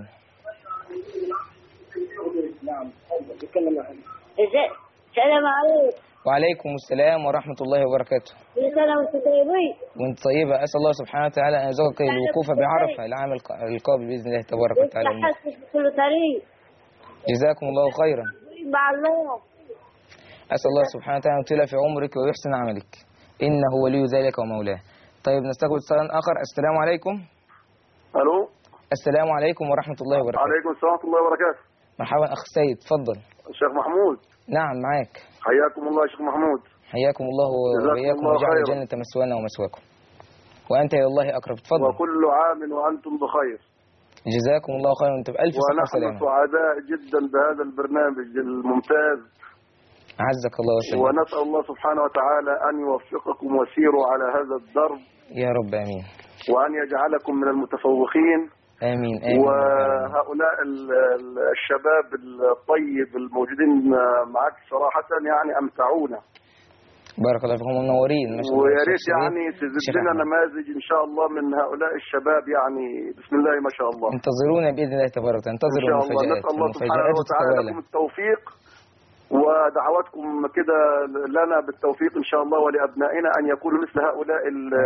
نعم تفضل اتكلم يا حبيبي. السلام عليكم. وعليكم السلام ورحمة الله وبركاته. كل سنة وانتم طيبين. وانت طيبة. أسأل الله سبحانه وتعالى أن يرزقك الوقوف بعرفة العام القابل بإذن الله تبارك وتعالى. كل طريق. جزاكم الله خيرا. مع الله. أسأل الله سبحانه وتعالى أن يطيل في عمرك ويحسن عملك إنه ولي ذلك ومولاه. طيب نستقبل اتصال آخر. السلام عليكم. الو. السلام عليكم ورحمة الله وبركاته. عليكم السلام ورحمة الله وبركاته. مرحبا أخ سيد تفضل. الشيخ محمود. نعم معاك. حياكم الله يا شيخ محمود. حياكم الله وإياكم وجعل الجنة مسوانا ومسواكم. وأنت إلى الله أقرب. تفضل. وكل عام وأنتم بخير. جزاكم الله خيرا وأنت بألف صحة وسلامة. ونحن سعداء جدا بهذا البرنامج الممتاز. أعزك الله وسلم. ونسأل الله سبحانه وتعالى أن يوفقكم وسيروا على هذا الدرب يا رب آمين، وأن يجعلكم من المتفوقين. آمين آمين. وهؤلاء الشباب الطيب الموجودين معك صراحة يعني أمتعونا. بارك الله فيكم منورين ما شاء الله. ويا ريت يعني تزيد لنا نماذج إن شاء الله من هؤلاء الشباب يعني بسم الله ما شاء الله. انتظرونا بإذن الله تبارك وتعالى. انتظروا المفاجآت. نسأل الله سبحانه وتعالى لكم التوفيق ودعواتكم كده لنا بالتوفيق إن شاء الله ولأبنائنا أن يكونوا مثل هؤلاء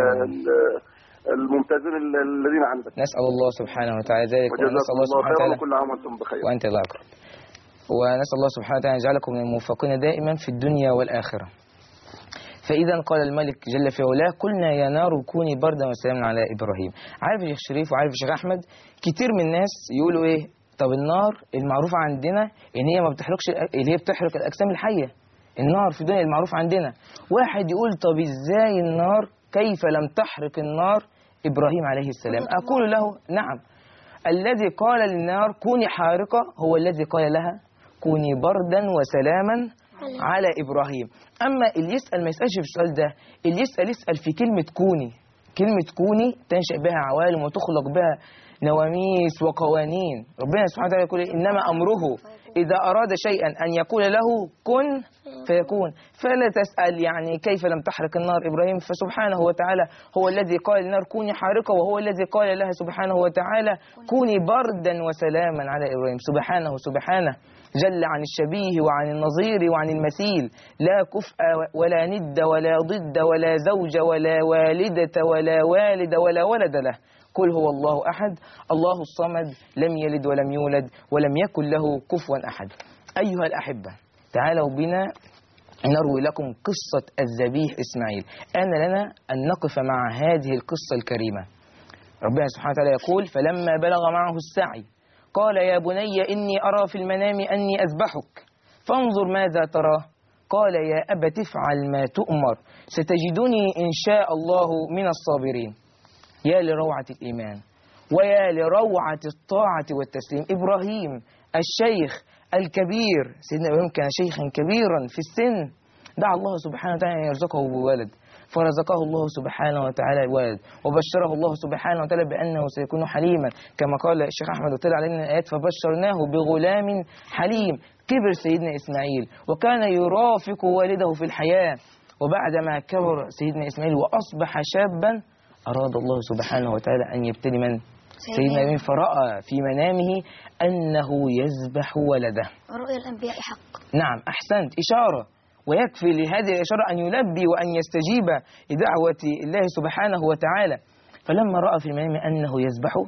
الممتازين الذين عندك. نسأل الله سبحانه وتعالى ذلك ونسأل الله سبحانه وتعالى كل عام وأنتم بخير. وأنت الله أكرم. ونسأل الله سبحانه وتعالى أن يجعلكم من الموفقين دائما في الدنيا والآخرة. فإذا قال الملك جل في علاه قلنا يا نار كوني بردا وسلاما على إبراهيم. عارف يا شيخ شريف وعارف يا شيخ أحمد كتير من الناس يقولوا إيه طب النار المعروفة عندنا إن هي ما بتحرقش اللي هي بتحرق الأجسام الحية. النار في الدنيا المعروف عندنا. واحد يقول طب إزاي النار كيف لم تحرق النار إبراهيم عليه السلام؟ أقول له نعم الذي قال للنار كوني حارقة هو الذي قال لها كوني بردا وسلاما على إبراهيم. أما اللي يسأل ما يسألش في السؤال ده، اللي يسأل يسأل في كلمة كوني. كلمة كوني تنشأ بها عوالم وتخلق بها نواميس وقوانين. ربنا سبحانه وتعالى يقول إنما أمره إذا أراد شيئا أن يقول له كن فيكون. فلا تسأل يعني كيف لم تحرق النار إبراهيم، فسبحانه وتعالى هو الذي قال النار كوني حارقة وهو الذي قال لها سبحانه وتعالى كوني بردا وسلاما على إبراهيم. سبحانه سبحانه جل عن الشبيه وعن النظير وعن المثيل، لا كفء ولا ند ولا ضد ولا زوج ولا والدة ولا والد ولا ولد له. قل هو الله أحد الله الصمد لم يلد ولم يولد ولم يكن له كفوا أحد. أيها الأحبة تعالوا بنا نروي لكم قصة الذبيح إسماعيل. أن لنا أن نقف مع هذه القصة الكريمة. ربنا سبحانه وتعالى يقول فلما بلغ معه السعي قال يا بني إني أرى في المنام أني أذبحك فانظر ماذا ترى قال يا أبت افعل ما تؤمر ستجدني إن شاء الله من الصابرين. يا لروعة الإيمان ويا لروعة الطاعة والتسليم. إبراهيم الشيخ الكبير، سيدنا إبراهيم كان شيخا كبيرا في السن، دعا الله سبحانه وتعالى أن يرزقه بولد، فرزقه الله سبحانه وتعالى الولد، وبشره الله سبحانه وتعالى بأنه سيكون حليما، كما قال الشيخ أحمد وطلع علينا الآيات فبشرناه بغلام حليم. كبر سيدنا إسماعيل وكان يرافق والده في الحياة، وبعدما كبر سيدنا إسماعيل وأصبح شابا أراد الله سبحانه وتعالى أن يبتلي من؟ سيدنا إبراهيم، فرأى في منامه أنه يذبح ولده. رؤيا الأنبياء حق. نعم أحسنت، إشارة، ويكفي لهذه الإشارة أن يلبي وأن يستجيب لدعوة الله سبحانه وتعالى. فلما رأى في المنام أنه يذبحه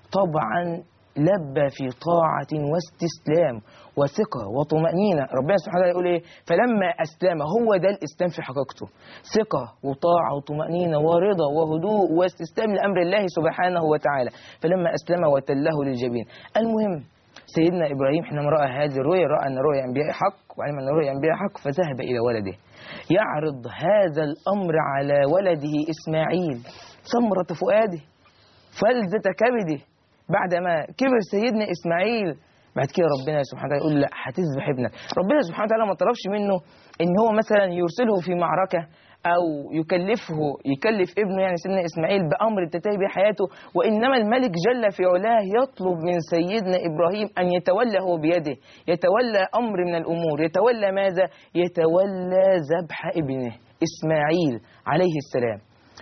طبعا لبى في طاعة واستسلام وثقة وطمأنينة. ربنا سبحانه وتعالى يقول إيه؟ فلما أسلم. هو ده الإسلام في حقيقته، ثقة وطاعة وطمأنينة ورضا وهدوء واستسلام لأمر الله سبحانه وتعالى. فلما أسلم وتله للجبين. المهم سيدنا إبراهيم حينما رأى هذه الرؤيا رأى أن رؤيا الأنبياء حق وعلم أن رؤيا الأنبياء حق، فذهب إلى ولده يعرض هذا الأمر على ولده إسماعيل، ثمرة فؤاده فلذة كبده. بعدما كبر سيدنا إسماعيل بعد كده ربنا سبحانه وتعالى يقول لا هتذبح ابنك. ربنا سبحانه وتعالى ما طلبش منه ان هو مثلا يرسله في معركة او يكلفه يكلف ابنه يعني سيدنا إسماعيل بأمر تنتهي به حياته، وإنما الملك جل في علاه يطلب من سيدنا إبراهيم أن يتولى هو بيده، يتولى أمر من الأمور. يتولى ماذا؟ يتولى ذبح ابنه إسماعيل عليه السلام.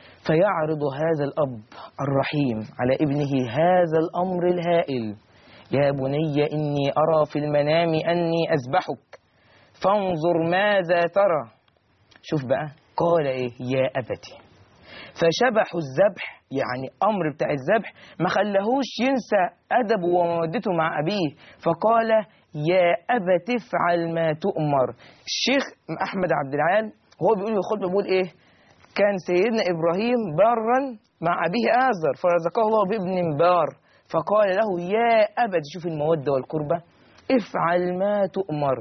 فيعرض هذا الأب الرحيم على ابنه هذا الأمر الهائل. يا بني إني أرى في المنام أني أذبحك فانظر ماذا ترى. شوف بقى قال إيه؟ يا أبتي. فشبح الذبح يعني أمر بتاع الذبح ما خلاهوش ينسى أدبه ومودته مع أبيه، فقال يا أبت افعل ما تؤمر. الشيخ أحمد عبد العال هو بيقول الخطبة بيقول إيه؟ كان سيدنا إبراهيم بارا مع أبيه آزر فرزقه الله بابن بار، فقال له يا أبت. شوف المودة والقربة. افعل ما تؤمر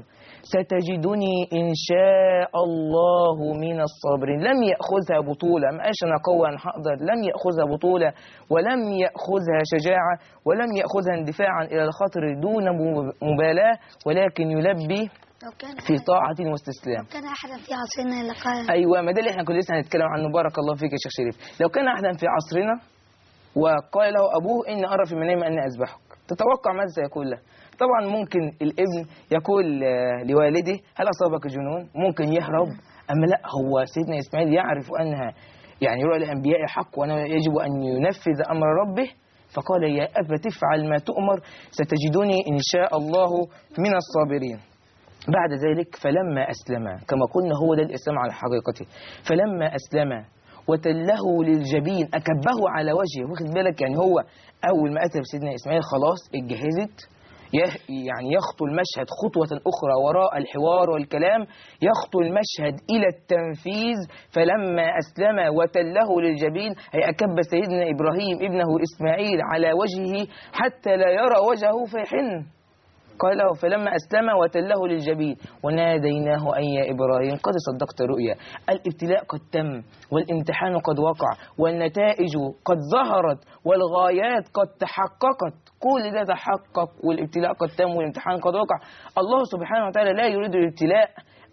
ستجدني إن شاء الله من الصابرين. لم يأخذها بطولة، ما قالش أنا قوي أنا هقدر، لم يأخذها بطولة ولم يأخذها شجاعة ولم يأخذها اندفاعا إلى الخطر دون مبالاة، ولكن يلبي في طاعة واستسلام. كان أحدا في عصرنا لقال أيوة ما ده اللي احنا كنا لسه هنتكلم عنه. بارك الله فيك يا شيخ شريف. لو كان أحدا في عصرنا وقال له أبوه إن أرى في منامي أني أذبحك، تتوقع ماذا سيقول له؟ طبعا ممكن الابن يقول لوالده هل أصابك جنون؟ ممكن يهرب. أما لا، هو سيدنا إسماعيل يعرف أنها يعني رؤيا الأنبياء حق وأنه يجب أن ينفذ أمر ربه، فقال يا أبت افعل ما تؤمر ستجدني إن شاء الله من الصابرين. بعد ذلك فلما أسلم، كما قلنا هو ده الإسلام على حقيقته، فلما أسلم وتله للجبين أكبه على وجهه. واخد بالك يعني هو أول ما أتى بسيدنا إسماعيل خلاص اتجهزت، يعني يخطو المشهد خطوة أخرى وراء الحوار والكلام، يخطو المشهد إلى التنفيذ. فلما أسلم وتله للجبين أي أكب سيدنا إبراهيم ابنه إسماعيل على وجهه حتى لا يرى وجهه فيحن. قال له فلما أسلم وتله للجبين وناديناه أن يا إبراهيم قد صدقت رؤيا. الابتلاء قد تم والامتحان قد وقع والنتائج قد ظهرت والغايات قد تحققت، كل ده تحقق والابتلاء قد تم والامتحان قد وقع. الله سبحانه وتعالى لا يريد الابتلاء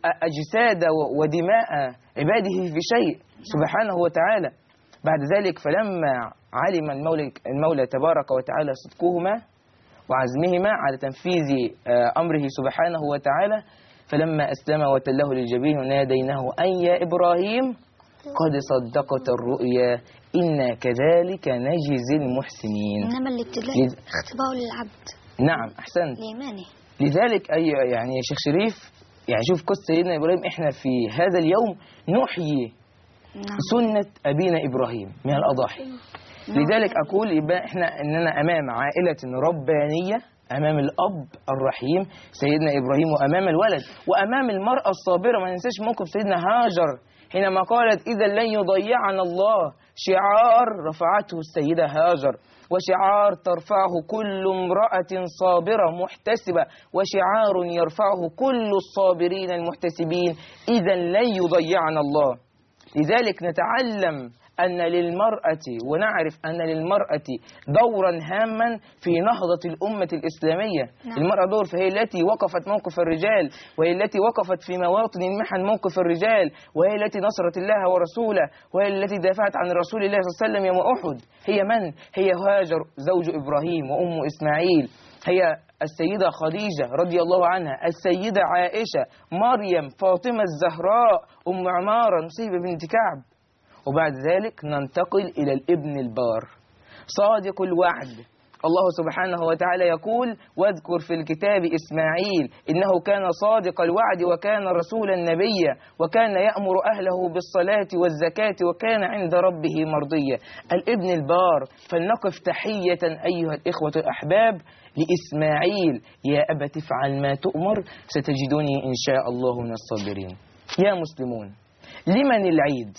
أجساد ودماء عباده في شيء سبحانه وتعالى. بعد ذلك فلما علم المولى, المولى تبارك وتعالى صدقهما وعزمهما على تنفيذ أمره سبحانه وتعالى، فلما أسلم وتله للجبين ناديناه أن يا إبراهيم قد صدقت الرؤيا إنا كذلك نجزي المحسنين. إنما الابتلاء لذ... اختبار للعبد. نعم أحسنت. لإيمانه. لذلك أي يعني يا شيخ شريف يعني شوف قصة سيدنا إبراهيم، إحنا في هذا اليوم نحيي نعم. سنة أبينا إبراهيم من الأضاحي. لذلك أقول يبقى إحنا إننا أمام عائلة ربانية أمام الأب الرحيم سيدنا إبراهيم، وأمام الولد، وأمام المرأة الصابرة. ما ننساش موقف سيدنا هاجر حينما قالت إذا لن يضيعنا الله، شعار رفعته السيدة هاجر، وشعار ترفعه كل امرأة صابرة محتسبة، وشعار يرفعه كل الصابرين المحتسبين، إذا لن يضيعنا الله. لذلك نتعلم أن للمرأة ونعرف أن للمرأة دورا هاما في نهضة الأمة الإسلامية. نعم. المرأة دور، فهي التي وقفت موقف الرجال، وهي التي وقفت في مواطن المحن موقف الرجال، وهي التي نصرت الله ورسوله، وهي التي دافعت عن رسول الله صلى الله عليه وسلم يوم أحد. هي من؟ هي هاجر زوج إبراهيم وأم إسماعيل، هي السيدة خديجة رضي الله عنها، السيدة عائشة، مريم، فاطمة الزهراء، أم عمارة، نصيبة بنت كعب. وبعد ذلك ننتقل إلى الابن البار صادق الوعد. الله سبحانه وتعالى يقول واذكر في الكتاب إسماعيل إنه كان صادق الوعد وكان رسولا نبيا وكان يأمر أهله بالصلاة والزكاة وكان عند ربه مرضيا. الابن البار. فلنقف تحية أيها الإخوة الأحباب لإسماعيل، يا أبت افعل ما تؤمر ستجدني إن شاء الله من الصابرين. يا مسلمون، لمن العيد؟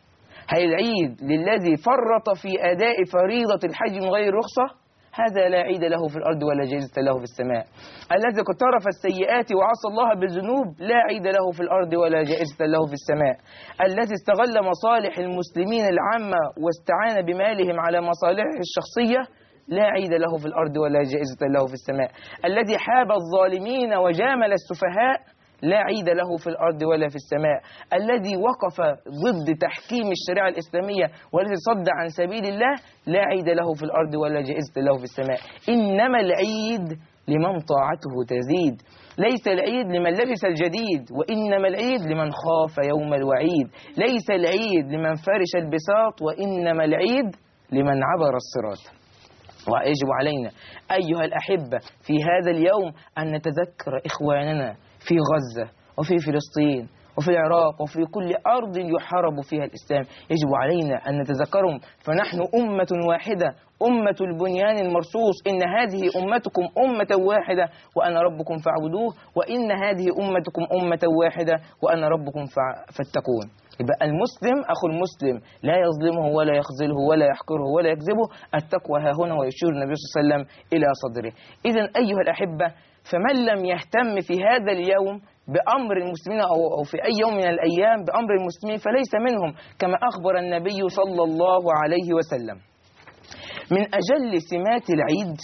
هل العيد للذي فرط في أداء فريضة الحج من غير رخصة؟ هذا لا عيد له في الأرض ولا جائزة له في السماء. الذي اقترف السيئات وعصى الله بالذنوب لا عيد له في الأرض ولا جائزة له في السماء. الذي استغل مصالح المسلمين العامة واستعان بمالهم على مصالحه الشخصية لا عيد له في الأرض ولا جائزة له في السماء. الذي حاب الظالمين وجامل السفهاء لا عيد له في الأرض ولا في السماء. الذي وقف ضد تحكيم الشريعة الإسلامية والذي صد عن سبيل الله لا عيد له في الأرض ولا جائزة له في السماء. إنما العيد لمن طاعته تزيد، ليس العيد لمن لبس الجديد، وإنما العيد لمن خاف يوم الوعيد. ليس العيد لمن فرش البساط، وإنما العيد لمن عبر الصراط. ويجب علينا أيها الأحبة في هذا اليوم أن نتذكر إخواننا في غزة وفي فلسطين وفي العراق وفي كل أرض يحارب فيها الإسلام. يجب علينا أن نتذكرهم، فنحن أمة واحدة، أمة البنيان المرصوص. إن هذه أمتكم أمة واحدة وأنا ربكم فاعبدوه، وإن هذه أمتكم أمة واحدة وأنا ربكم فاتقون. يبقى المسلم أخو المسلم لا يظلمه ولا يخذله ولا يحقره ولا يكذبه. التقوى ها هنا، ويشير النبي صلى الله عليه وسلم إلى صدره. إذن أيها الأحبة، فمن لم يهتم في هذا اليوم بأمر المسلمين أو في أي يوم من الأيام بأمر المسلمين فليس منهم، كما أخبر النبي صلى الله عليه وسلم. من أجل سمات العيد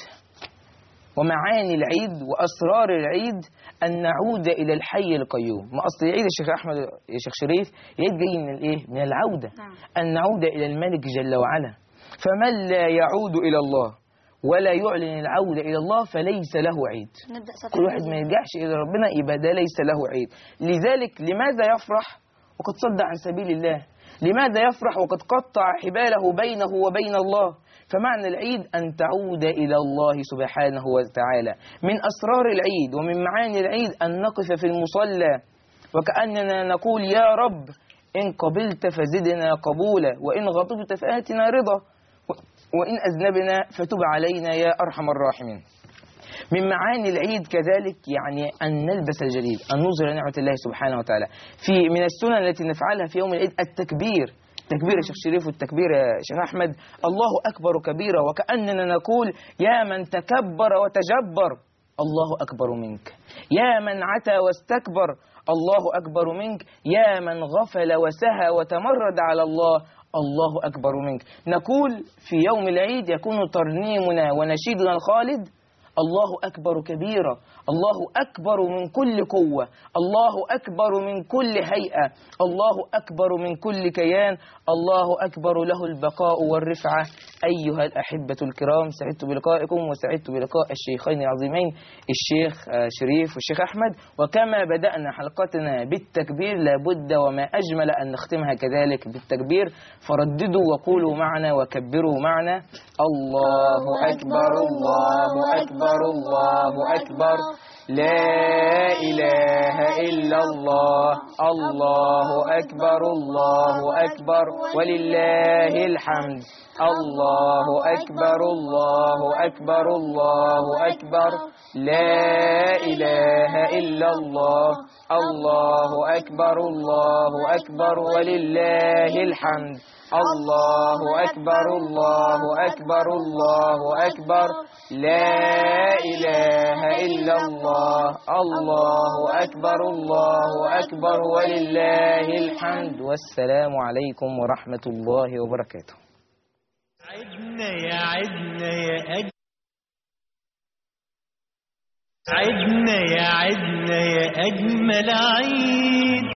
ومعاني العيد وأسرار العيد أن نعود إلى الحي القيوم. ما أصل العيد يا شيخ أحمد يا شيخ شريف؟ العيد جاي من الإيه؟ من العودة. أن نعود إلى الملك جل وعلا. فمن لا يعود إلى الله ولا يعلن العودة إلى الله فليس له عيد. كل واحد ما يرجعش إلى ربنا يبقى ده ليس له عيد. لذلك لماذا يفرح وقد صد عن سبيل الله؟ لماذا يفرح وقد قطع حباله بينه وبين الله؟ فمعنى العيد أن تعود إلى الله سبحانه وتعالى. من أسرار العيد ومن معاني العيد أن نقف في المصلى وكأننا نقول يا رب إن قبلت فزدنا قبولا، وإن غضبت فآتنا رضا، وإن أذنبنا فتب علينا يا أرحم الراحمين. من معاني العيد كذلك يعني أن نلبس الجديد، أن نظهر نعمة الله سبحانه وتعالى. في من السنن التي نفعلها في يوم العيد التكبير. التكبير يا شيخ شريف والتكبير يا شيخ أحمد، الله أكبر كبيرا، وكأننا نقول يا من تكبر وتجبر الله أكبر منك، يا من عتى واستكبر الله أكبر منك، يا من غفل وسهى وتمرد على الله الله أكبر منك. نقول في يوم العيد يكون ترنيمنا ونشيدنا الخالد الله أكبر كبيرا، الله أكبر من كل قوة، الله أكبر من كل هيئة، الله أكبر من كل كيان، الله أكبر له البقاء والرفعة. أيها الأحبة الكرام، سعدت بلقائكم وسعدت بلقاء الشيخين العظيمين الشيخ شريف والشيخ أحمد. وكما بدأنا حلقتنا بالتكبير لابد وما أجمل أن نختمها كذلك بالتكبير، فرددوا وقولوا معنا وكبروا معنا الله أكبر الله أكبر الله أكبر لا إله إلا الله الله أكبر الله أكبر ولله الحمد الله أكبر الله أكبر الله أكبر لا إله إلا الله الله أكبر الله أكبر ولله الحمد الله أكبر الله أكبر الله أكبر لا إله إلا الله الله أكبر الله أكبر ولله الحمد. والسلام عليكم ورحمة الله وبركاته. عدنا يا عدنا يا أجمل عدنا يا عدنا يا أجمل عيد.